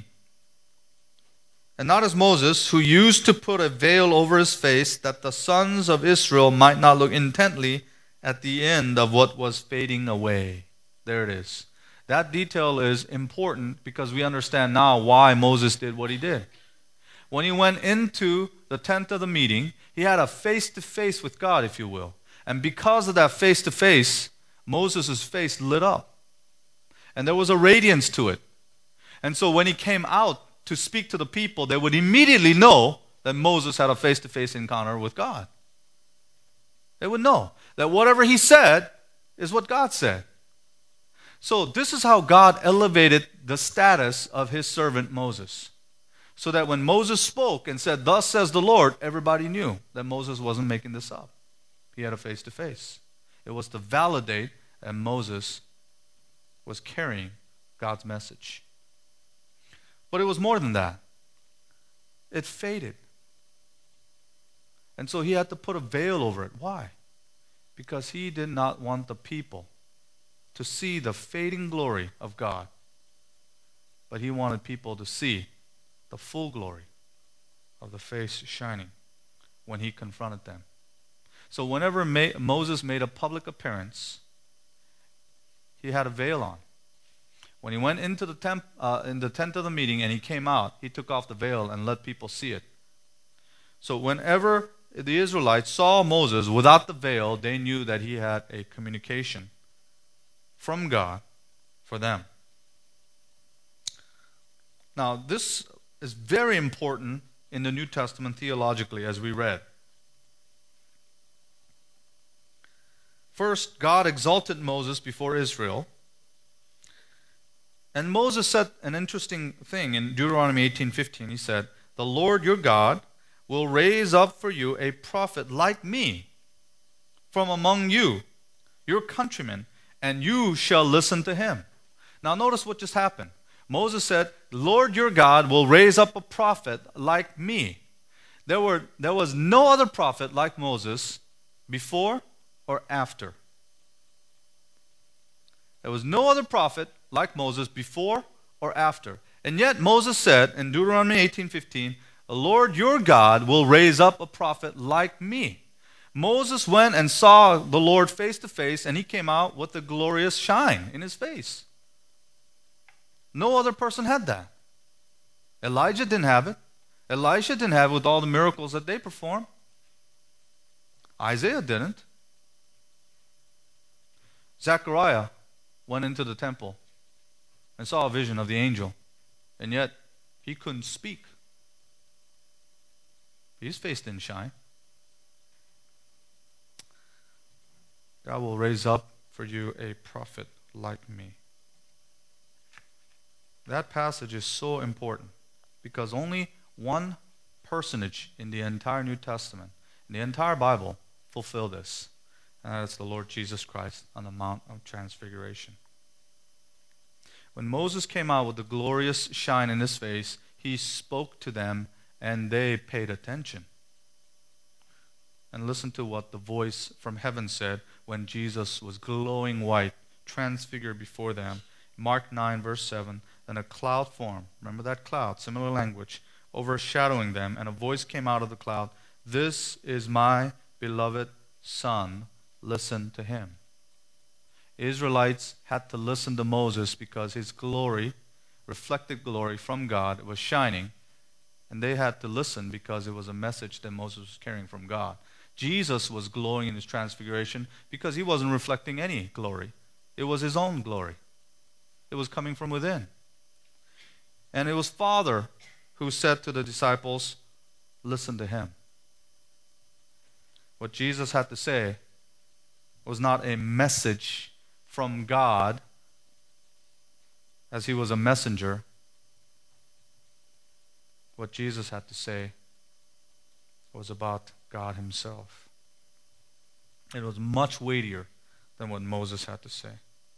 And not as Moses, who used to put a veil over his face, that the sons of Israel might not look intently at the end of what was fading away. There it is. That detail is important because we understand now why Moses did what he did. When he went into the tent of the meeting, he had a face-to-face with God, if you will. And because of that face-to-face, Moses' face lit up. And there was a radiance to it. And so when he came out to speak to the people, they would immediately know that Moses had a face-to-face encounter with God. They would know that whatever he said is what God said. So this is how God elevated the status of his servant Moses. So that when Moses spoke and said, "Thus says the Lord," everybody knew that Moses wasn't making this up. He had a face-to-face. It was to validate that Moses was carrying God's message. But it was more than that. It faded. And so he had to put a veil over it. Why? Because he did not want the people to see the fading glory of God. But he wanted people to see the full glory of the face shining when he confronted them. So whenever Ma- Moses made a public appearance, he had a veil on. When he went into the temp, uh, in the tent of the meeting and he came out, he took off the veil and let people see it. So whenever the Israelites saw Moses without the veil, they knew that he had a communication from God for them. Now, this is very important in the New Testament theologically, as we read. First, God exalted Moses before Israel. And Moses said an interesting thing in Deuteronomy eighteen fifteen. He said, "The Lord your God will raise up for you a prophet like me from among you, your countrymen, and you shall listen to him." Now notice what just happened. Moses said, "The Lord your God will raise up a prophet like me." There were there was no other prophet like Moses before or after. There was no other prophet like Moses before or after. And yet Moses said in Deuteronomy eighteen fifteen, "The Lord your God will raise up a prophet like me." Moses went and saw the Lord face to face, and he came out with a glorious shine in his face. No other person had that. Elijah didn't have it. Elisha didn't have it with all the miracles that they performed. Isaiah didn't. Zechariah went into the temple and saw a vision of the angel, and yet he couldn't speak. His face didn't shine. God will raise up for you a prophet like me. That passage is so important because only one personage in the entire New Testament, in the entire Bible, fulfilled this. And that is the Lord Jesus Christ on the Mount of Transfiguration. When Moses came out with the glorious shine in his face, he spoke to them and they paid attention. And listen to what the voice from heaven said when Jesus was glowing white, transfigured before them. Mark nine, verse seven, "Then a cloud formed," remember that cloud, similar language, "overshadowing them, and a voice came out of the cloud, 'This is my beloved Son, listen to him.'" Israelites had to listen to Moses because his glory, reflected glory from God, was shining, and they had to listen because it was a message that Moses was carrying from God. Jesus was glowing in his transfiguration because he wasn't reflecting any glory. It was his own glory. It was coming from within. And it was Father who said to the disciples, "Listen to him." What Jesus had to say was not a message from God as he was a messenger. What Jesus had to say was about God himself. It was much weightier than what Moses had to say.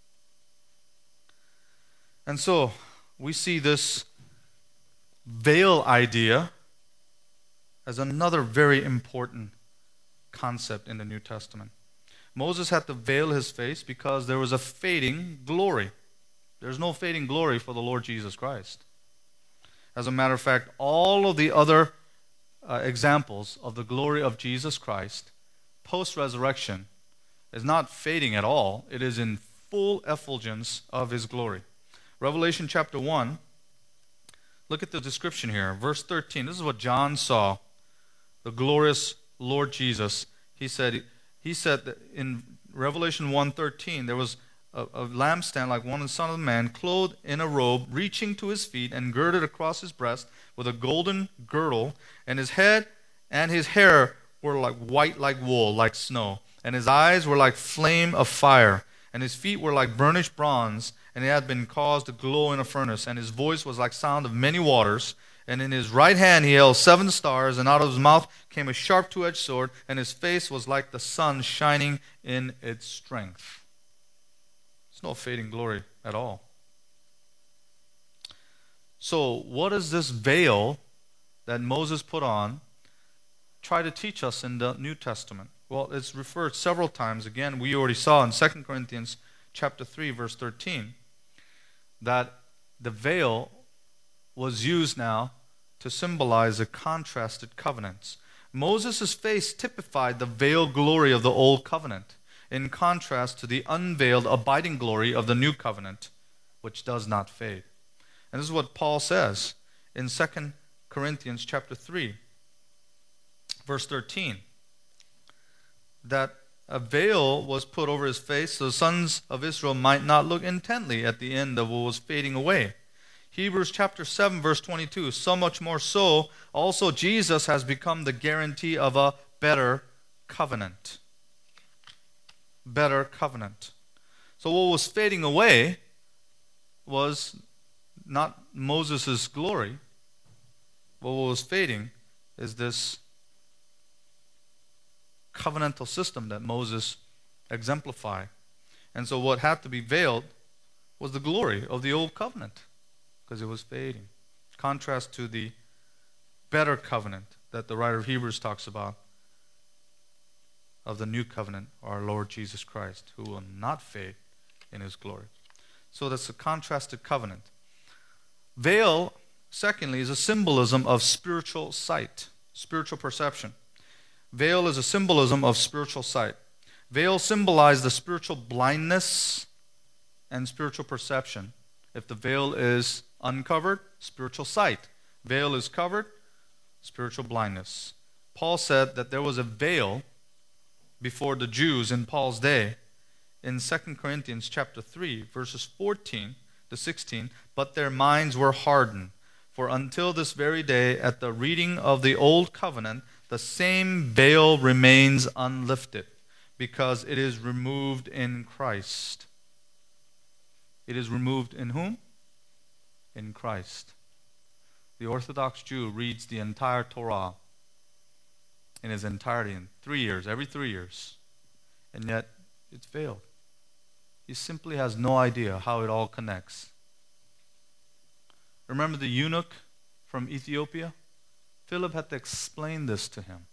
And so, we see this veil idea as another very important concept in the New Testament. Moses had to veil his face because there was a fading glory. There's no fading glory for the Lord Jesus Christ. As a matter of fact, all of the other uh, examples of the glory of Jesus Christ post-resurrection is not fading at all. It is in full effulgence of His glory. Revelation chapter one, look at the description here. Verse thirteen, this is what John saw, the glorious Lord Jesus. He said, he said that in Revelation one thirteen, there was a, a lampstand like one of the Son of Man, clothed in a robe, reaching to his feet and girded across his breast with a golden girdle, and his head and his hair were like white like wool, like snow, and his eyes were like flame of fire, and his feet were like burnished bronze, and he had been caused to glow in a furnace, and his voice was like sound of many waters, and in his right hand he held seven stars, and out of his mouth came a sharp two-edged sword, and his face was like the sun shining in its strength. It's no fading glory at all. So what does this veil that Moses put on try to teach us in the New Testament? Well, it's referred several times. Again, we already saw in Second Corinthians chapter three, verse thirteen, that the veil was used now to symbolize the contrasted covenants. Moses' face typified the veiled glory of the old covenant, in contrast to the unveiled abiding glory of the new covenant, which does not fade. And this is what Paul says in Second Corinthians chapter three, verse thirteen, that a veil was put over his face so the sons of Israel might not look intently at the end of what was fading away. Hebrews chapter seven, verse twenty-two, so much more so, also Jesus has become the guarantee of a better covenant. Better covenant. So what was fading away was not Moses' glory. What was fading is this covenantal system that Moses exemplified. And so what had to be veiled was the glory of the old covenant, because it was fading. Contrast to the better covenant that the writer of Hebrews talks about, of the new covenant, our Lord Jesus Christ, who will not fade in His glory. So that's a contrasted covenant. Veil, secondly, is a symbolism of spiritual sight, spiritual perception. Veil is a symbolism of spiritual sight. Veil symbolizes the spiritual blindness and spiritual perception. If the veil is uncovered, spiritual sight. Veil is covered, spiritual blindness. Paul said that there was a veil before the Jews in Paul's day in Second Corinthians chapter three, verses fourteen to sixteen, but their minds were hardened. For until this very day, at the reading of the old covenant, the same veil remains unlifted, because it is removed in Christ. It is removed in whom? In Christ. The Orthodox Jew reads the entire Torah in its entirety in three years, every three years, and yet it's veiled. He simply has no idea how it all connects. Remember the eunuch from Ethiopia? Philip had to explain this to him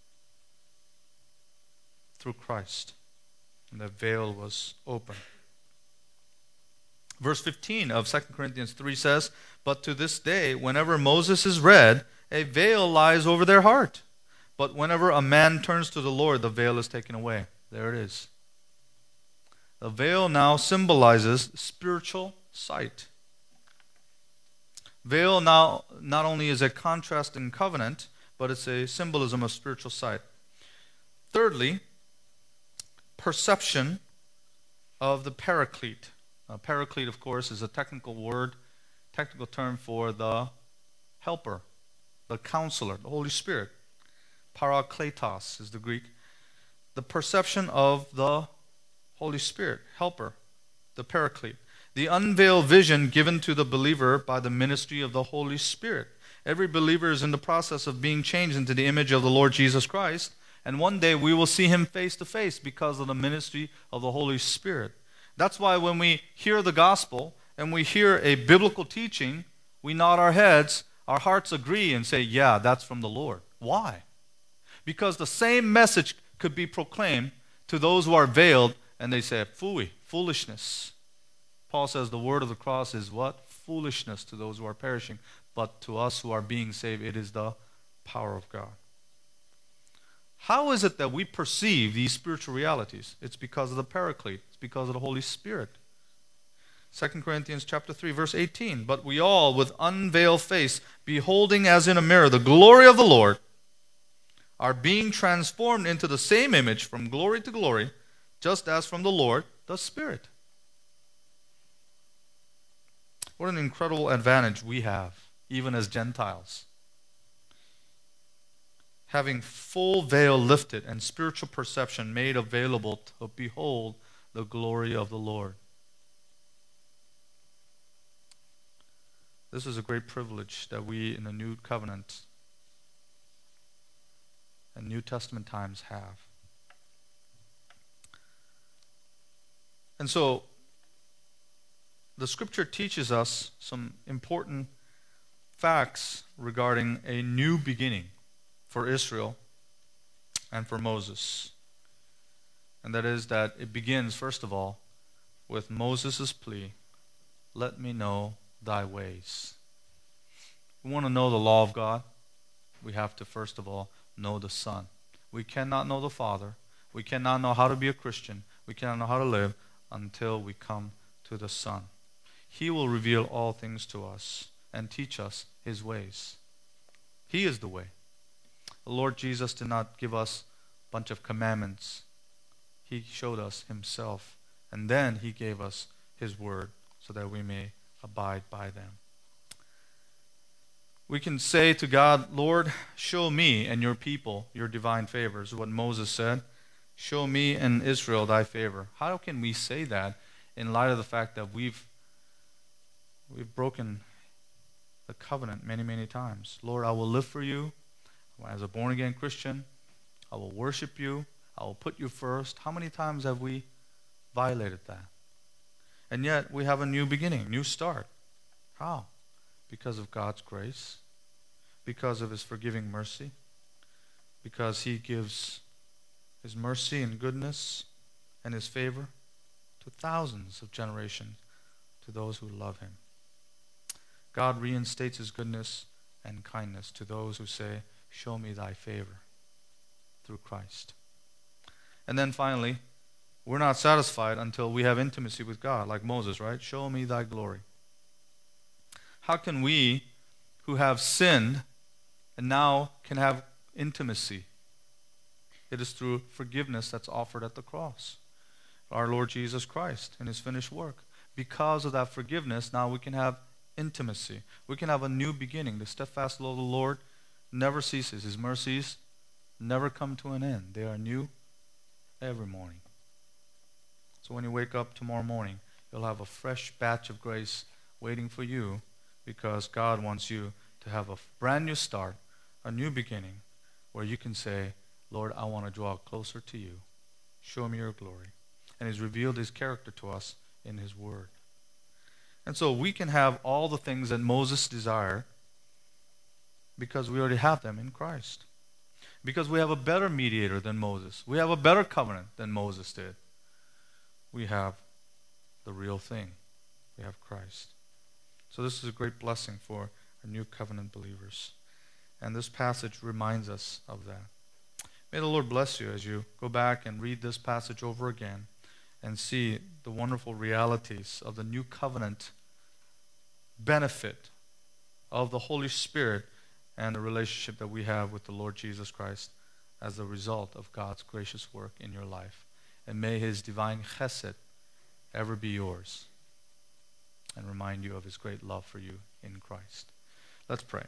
through Christ, and the veil was open. Verse fifteen of Second Corinthians three says, but to this day, whenever Moses is read, a veil lies over their heart. But whenever a man turns to the Lord, the veil is taken away. There it is. The veil now symbolizes spiritual sight. Veil now not only is a contrast in covenant, but it's a symbolism of spiritual sight. Thirdly, perception of the paraclete. Uh, paraclete, of course, is a technical word, technical term for the helper, the counselor, the Holy Spirit. Parakletos is the Greek. The perception of the Holy Spirit, helper, the paraclete. The unveiled vision given to the believer by the ministry of the Holy Spirit. Every believer is in the process of being changed into the image of the Lord Jesus Christ, And one day we will see him face to face because of the ministry of the Holy Spirit. That's why when we hear the gospel and we hear a biblical teaching, we nod our heads, our hearts agree and say, yeah, that's from the Lord. Why? Because the same message could be proclaimed to those who are veiled, and they say, phooey, foolishness. Paul says the word of the cross is what? Foolishness to those who are perishing. But to us who are being saved, it is the power of God. How is it that we perceive these spiritual realities? It's because of the Paraclete. It's because of the Holy Spirit. Second Corinthians chapter three, verse eighteen. But we all, with unveiled face, beholding as in a mirror the glory of the Lord, are being transformed into the same image from glory to glory, just as from the Lord, the Spirit. What an incredible advantage we have, even as Gentiles. Having full veil lifted and spiritual perception made available to behold the glory of the Lord. This is a great privilege that we in the New Covenant and New Testament times have. And so, the Scripture teaches us some important facts regarding a new beginning for Israel and for Moses. And that is that it begins, first of all, with Moses' plea, let me know thy ways. We want to know the law of God. We have to, first of all, know the Son. We cannot know the Father. We cannot know how to be a Christian. We cannot know how to live until we come to the Son. He will reveal all things to us and teach us his ways. He is the way. The Lord Jesus did not give us a bunch of commandments. He showed us himself, and then he gave us his word so that we may abide by them. We can say to God, Lord, show me and your people your divine favors. What Moses said, show me and Israel thy favor. How can we say that in light of the fact that we've we've broken the covenant many, many times? Lord, I will live for you as a born-again Christian. I will worship you. I will put you first. How many times have we violated that? And yet we have a new beginning, new start. How? Because of God's grace, because of his forgiving mercy, because he gives his mercy and goodness and his favor to thousands of generations to those who love him. God reinstates his goodness and kindness to those who say, show me thy favor through Christ. And then finally, we're not satisfied until we have intimacy with God, like Moses, right? Show me thy glory. How can we, who have sinned and now can have intimacy? It is through forgiveness that's offered at the cross. Our Lord Jesus Christ and his finished work. Because of that forgiveness, now we can have intimacy. We can have a new beginning. The steadfast love of the Lord never ceases. His mercies never come to an end. They are new every morning. So when you wake up tomorrow morning, you'll have a fresh batch of grace waiting for you, because God wants you to have a brand new start, a new beginning, where you can say, Lord, I want to draw closer to you. Show me your glory. And he's revealed his character to us in his word. And so we can have all the things that Moses desired because we already have them in Christ. Because we have a better mediator than Moses. We have a better covenant than Moses did. We have the real thing. We have Christ. So this is a great blessing for our new covenant believers. And this passage reminds us of that. May the Lord bless you as you go back and read this passage over again and see the wonderful realities of the new covenant benefit of the Holy Spirit and the relationship that we have with the Lord Jesus Christ as a result of God's gracious work in your life. And may his divine chesed ever be yours and remind you of his great love for you in Christ. Let's pray.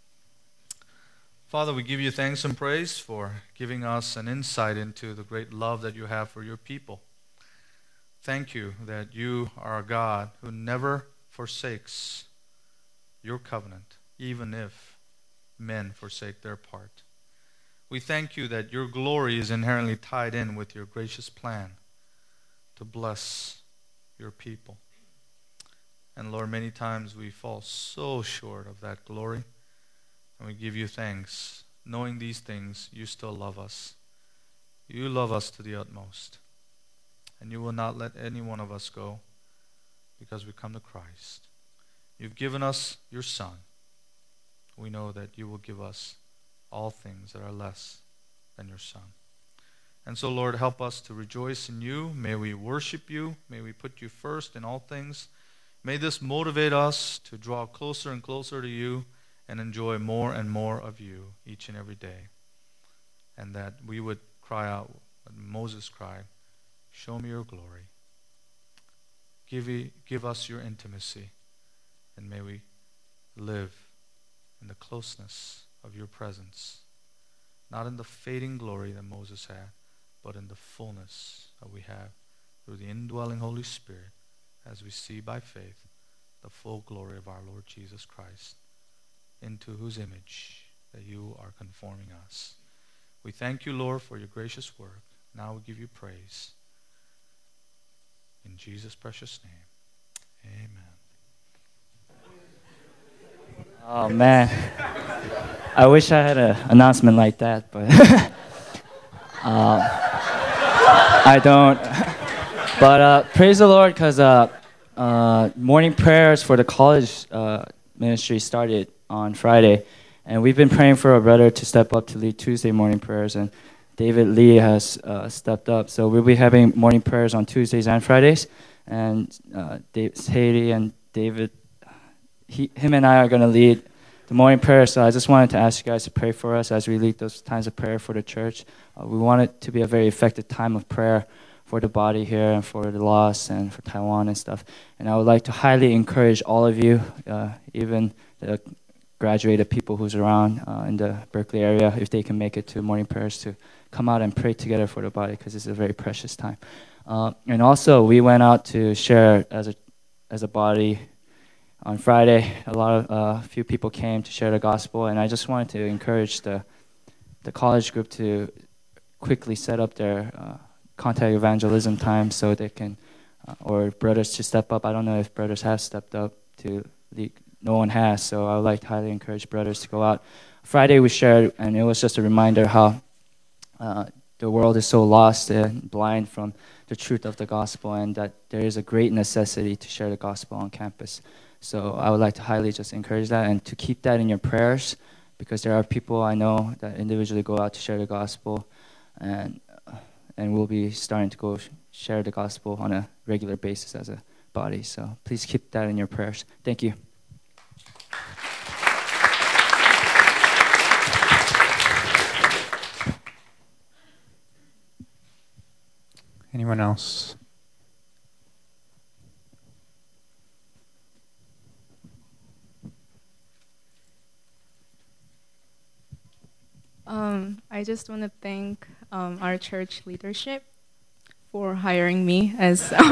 Father, we give you thanks and praise for giving us an insight into the great love that you have for your people. Thank you that you are a God who never forsakes your covenant, even if men forsake their part. We thank you that your glory is inherently tied in with your gracious plan to bless your people. And Lord, many times we fall so short of that glory, and we give you thanks. Knowing these things, you still love us. You love us to the utmost. And you will not let any one of us go because we come to Christ. You've given us your Son. We know that you will give us all things that are less than your Son. And so, Lord, help us to rejoice in you. May we worship you. May we put you first in all things. May this motivate us to draw closer and closer to you and enjoy more and more of you each and every day. And that we would cry out what Moses cried, show me your glory. Give, you, give us your intimacy. And may we live in the closeness of your presence. Not in the fading glory that Moses had, but in the fullness that we have through the indwelling Holy Spirit as we see by faith the full glory of our Lord Jesus Christ, into whose image that you are conforming us. We thank you, Lord, for your gracious work. Now we give you praise. In Jesus' precious name, amen. Oh, man. I wish I had an announcement like that, but uh, I don't. But uh, praise the Lord, because uh, uh, morning prayers for the college uh, ministry started on Friday. And we've been praying for a brother to step up to lead Tuesday morning prayers. And David Lee has uh, stepped up. So we'll be having morning prayers on Tuesdays and Fridays. And uh, Dave, Haiti and David, he, him and I are going to lead the morning prayer. So I just wanted to ask you guys to pray for us as we lead those times of prayer for the church. Uh, we want it to be a very effective time of prayer for the body here and for the lost and for Taiwan and stuff. And I would like to highly encourage all of you, uh, even the graduated people who's around uh, in the Berkeley area, if they can make it to morning prayers, to come out and pray together for the body, because it's a very precious time. Uh, and also, we went out to share as a as a body on Friday. A lot of uh, few people came to share the gospel, and I just wanted to encourage the the college group to quickly set up their uh, contact evangelism time so they can, uh, or brothers to step up. I don't know if brothers have stepped up to lead. No one has, so I would like to highly encourage brothers to go out. Friday we shared, and it was just a reminder how uh, the world is so lost and blind from the truth of the gospel, and that there is a great necessity to share the gospel on campus. So I would like to highly just encourage that, and to keep that in your prayers, because there are people I know that individually go out to share the gospel, and uh, and we'll be starting to go sh- share the gospel on a regular basis as a body. So please keep that in your prayers. Thank you. Anyone else? Um, I just want to thank um, our church leadership for hiring me as um,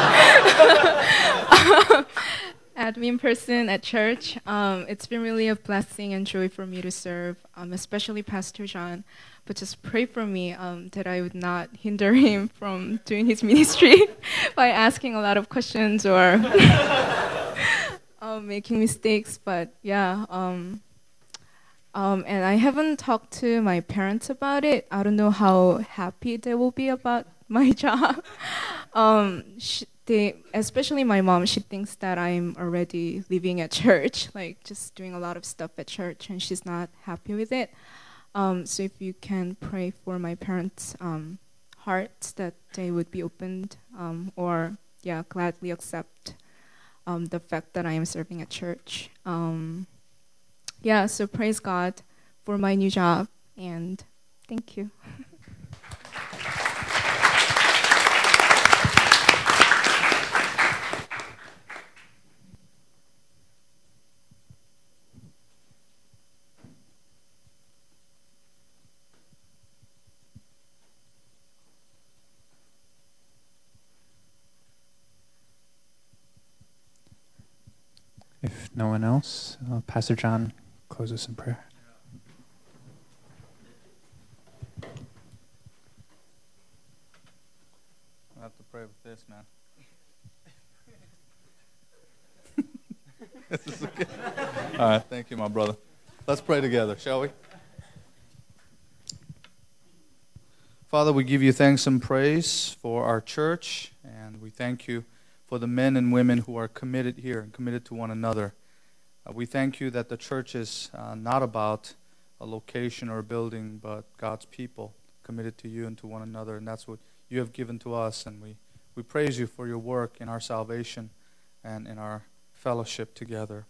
admin person at church. Um, it's been really a blessing and joy for me to serve, um, especially Pastor John. But just pray for me um, that I would not hinder him from doing his ministry by asking a lot of questions or um, making mistakes. But yeah. Um, Um, and I haven't talked to my parents about it. I don't know how happy they will be about my job. um, she, they, especially my mom, she thinks that I'm already living at church, like just doing a lot of stuff at church, and she's not happy with it. Um, so if you can pray for my parents' um, hearts, that they would be opened um, or yeah, gladly accept um, the fact that I am serving at church. Um, Yeah, so praise God for my new job, and thank you. If no one else, uh, Pastor John, close us in prayer. pray with this, man. This is okay. All right, thank you, my brother. Let's pray together, shall we? Father, we give you thanks and praise for our church, and we thank you for the men and women who are committed here and committed to one another. Uh, we thank you that the church is uh, not about a location or a building, but God's people committed to you and to one another, and that's what you have given to us, and we, we praise you for your work in our salvation and in our fellowship together.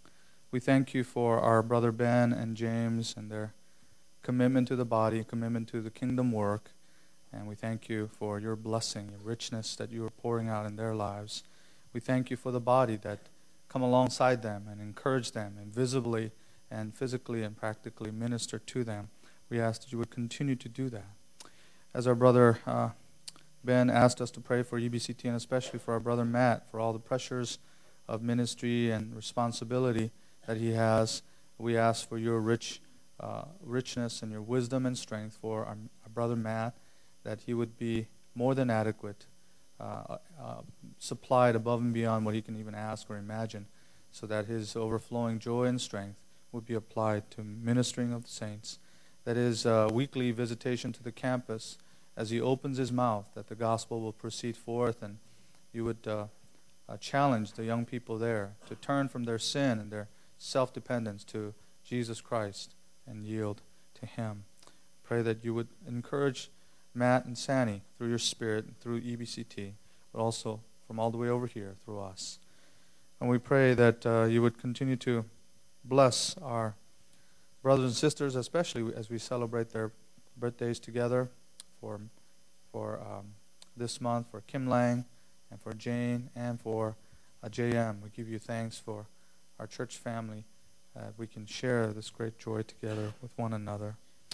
We thank you for our brother Ben and James and their commitment to the body, commitment to the kingdom work, and we thank you for your blessing, your richness that you are pouring out in their lives. We thank you for the body that come alongside them and encourage them and visibly and physically and practically minister to them. We ask that you would continue to do that. As our brother uh, Ben asked us to pray for E B C T and especially for our brother Matt, for all the pressures of ministry and responsibility that he has, we ask for your rich uh, richness and your wisdom and strength for our, our brother Matt, that he would be more than adequate, uh, uh, supplied above and beyond what he can even ask or imagine, so that his overflowing joy and strength would be applied to ministering of the saints. That his uh, weekly visitation to the campus, as he opens his mouth, that the gospel will proceed forth, and you would uh, uh, challenge the young people there to turn from their sin and their self-dependence to Jesus Christ and yield to him. Pray that you would encourage Matt and Sani through your Spirit, and through E B C T, but also from all the way over here through us. And we pray that uh, you would continue to bless our brothers and sisters, especially as we celebrate their birthdays together for for um, this month, for Kim Lang and for Jane and for uh, J M. We give you thanks for our church family. Uh, we can share this great joy together with one another.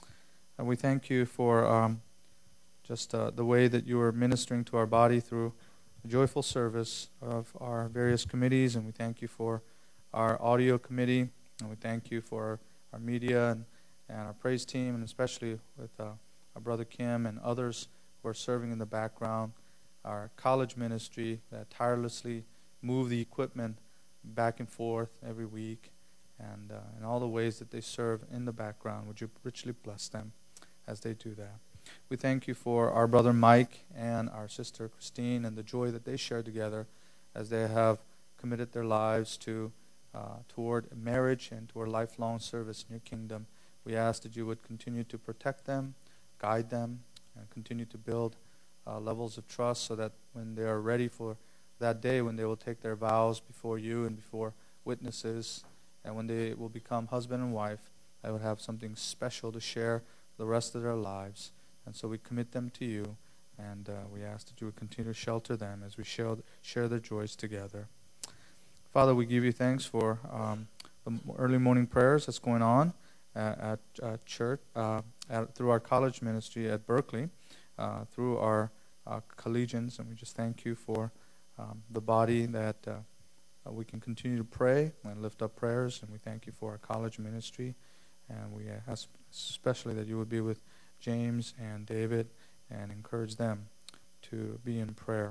And we thank you for um, just uh, the way that you are ministering to our body through the joyful service of our various committees. And we thank you for our audio committee. And we thank you for our, our media and, and our praise team, and especially with uh, our brother Kim and others who are serving in the background. Our college ministry that tirelessly move the equipment back and forth every week, and uh, in all the ways that they serve in the background. Would you richly bless them as they do that? We thank you for our brother Mike and our sister Christine and the joy that they share together as they have committed their lives to uh, toward marriage and toward lifelong service in your kingdom. We ask that you would continue to protect them, guide them, and continue to build uh, levels of trust so that when they are ready for that day when they will take their vows before you and before witnesses, and when they will become husband and wife, they would have something special to share the rest of their lives. And so we commit them to you, and uh, we ask that you would continue to shelter them as we share, share their joys together. Father, we give you thanks for um, the early morning prayers that's going on at, at uh, church, uh, at, through our college ministry at Berkeley, uh, through our uh, collegians, and we just thank you for um, the body that uh, uh, we can continue to pray and lift up prayers, and we thank you for our college ministry, and we ask especially that you would be with James and David and encourage them to be in prayer.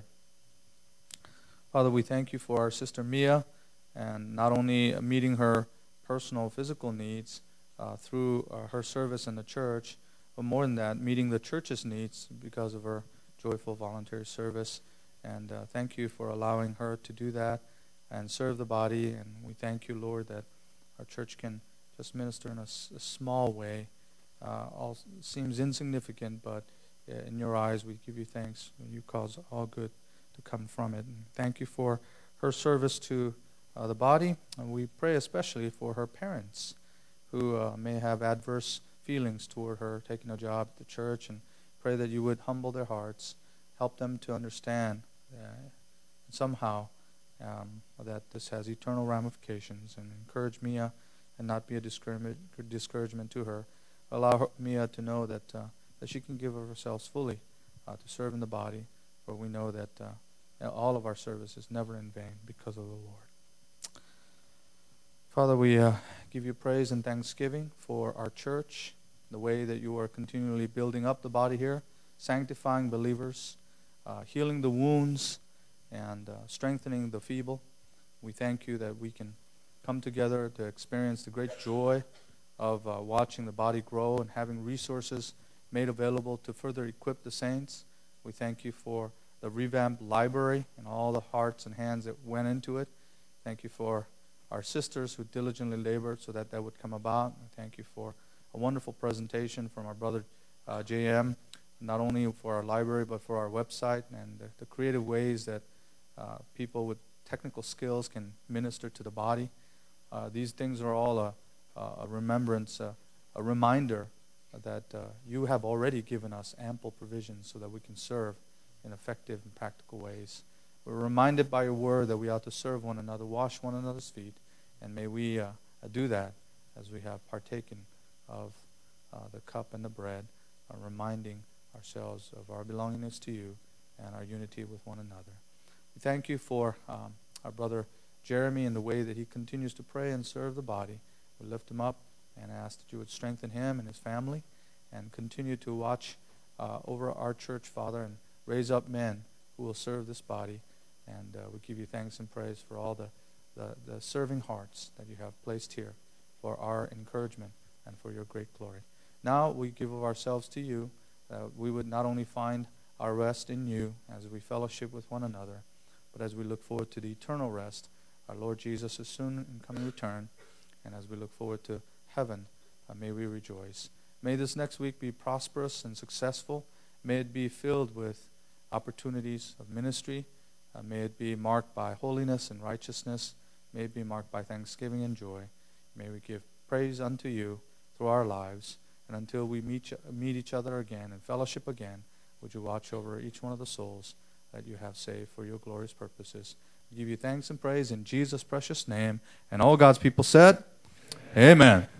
Father, we thank you for our sister Mia, and not only meeting her personal physical needs uh, through uh, her service in the church, but more than that, meeting the church's needs because of her joyful voluntary service. And uh, thank you for allowing her to do that and serve the body. And we thank you, Lord, that our church can just minister in a, a small way. Uh, all seems insignificant, but uh, in your eyes we give you thanks. You cause all good to come from it. And thank you for her service to uh, the body. And we pray especially for her parents who uh, may have adverse feelings toward her taking a job at the church, and pray that you would humble their hearts, help them to understand uh, somehow um, that this has eternal ramifications, and encourage Mia and not be a discouragement, discouragement to her. Allow her, Mia to know that uh, that she can give of herself fully uh, to serve in the body, for we know that uh, all of our service is never in vain because of the Lord. Father, we uh, give you praise and thanksgiving for our church, the way that you are continually building up the body here, sanctifying believers, uh, healing the wounds and uh, strengthening the feeble. We thank you that we can come together to experience the great joy of uh, watching the body grow and having resources made available to further equip the saints. We thank you for the revamped library and all the hearts and hands that went into it. Thank you for our sisters who diligently labored so that that would come about. We thank you for a wonderful presentation from our brother uh, J M, not only for our library but for our website and the, the creative ways that uh, people with technical skills can minister to the body. Uh, these things are all a, a remembrance, uh, a reminder that uh, you have already given us ample provisions so that we can serve in effective and practical ways. We're reminded by your word that we ought to serve one another, wash one another's feet, and may we uh, do that as we have partaken of uh, the cup and the bread, uh, reminding ourselves of our belongingness to you and our unity with one another. We thank you for um, our brother Jeremy and the way that he continues to pray and serve the body. We lift him up and ask that you would strengthen him and his family and continue to watch uh, over our church, Father, and raise up men who will serve this body. And uh, we give you thanks and praise for all the, the, the serving hearts that you have placed here for our encouragement and for your great glory. Now we give of ourselves to you, that we would not only find our rest in you as we fellowship with one another, but as we look forward to the eternal rest, our Lord Jesus is soon in coming return, and as we look forward to heaven, uh, may we rejoice. May this next week be prosperous and successful. May it be filled with opportunities of ministry. Uh, may it be marked by holiness and righteousness. May it be marked by thanksgiving and joy. May we give praise unto you through our lives. And until we meet, meet each other again and fellowship again, would you watch over each one of the souls that you have saved for your glorious purposes. We give you thanks and praise in Jesus' precious name. And all God's people said, Amen. Amen.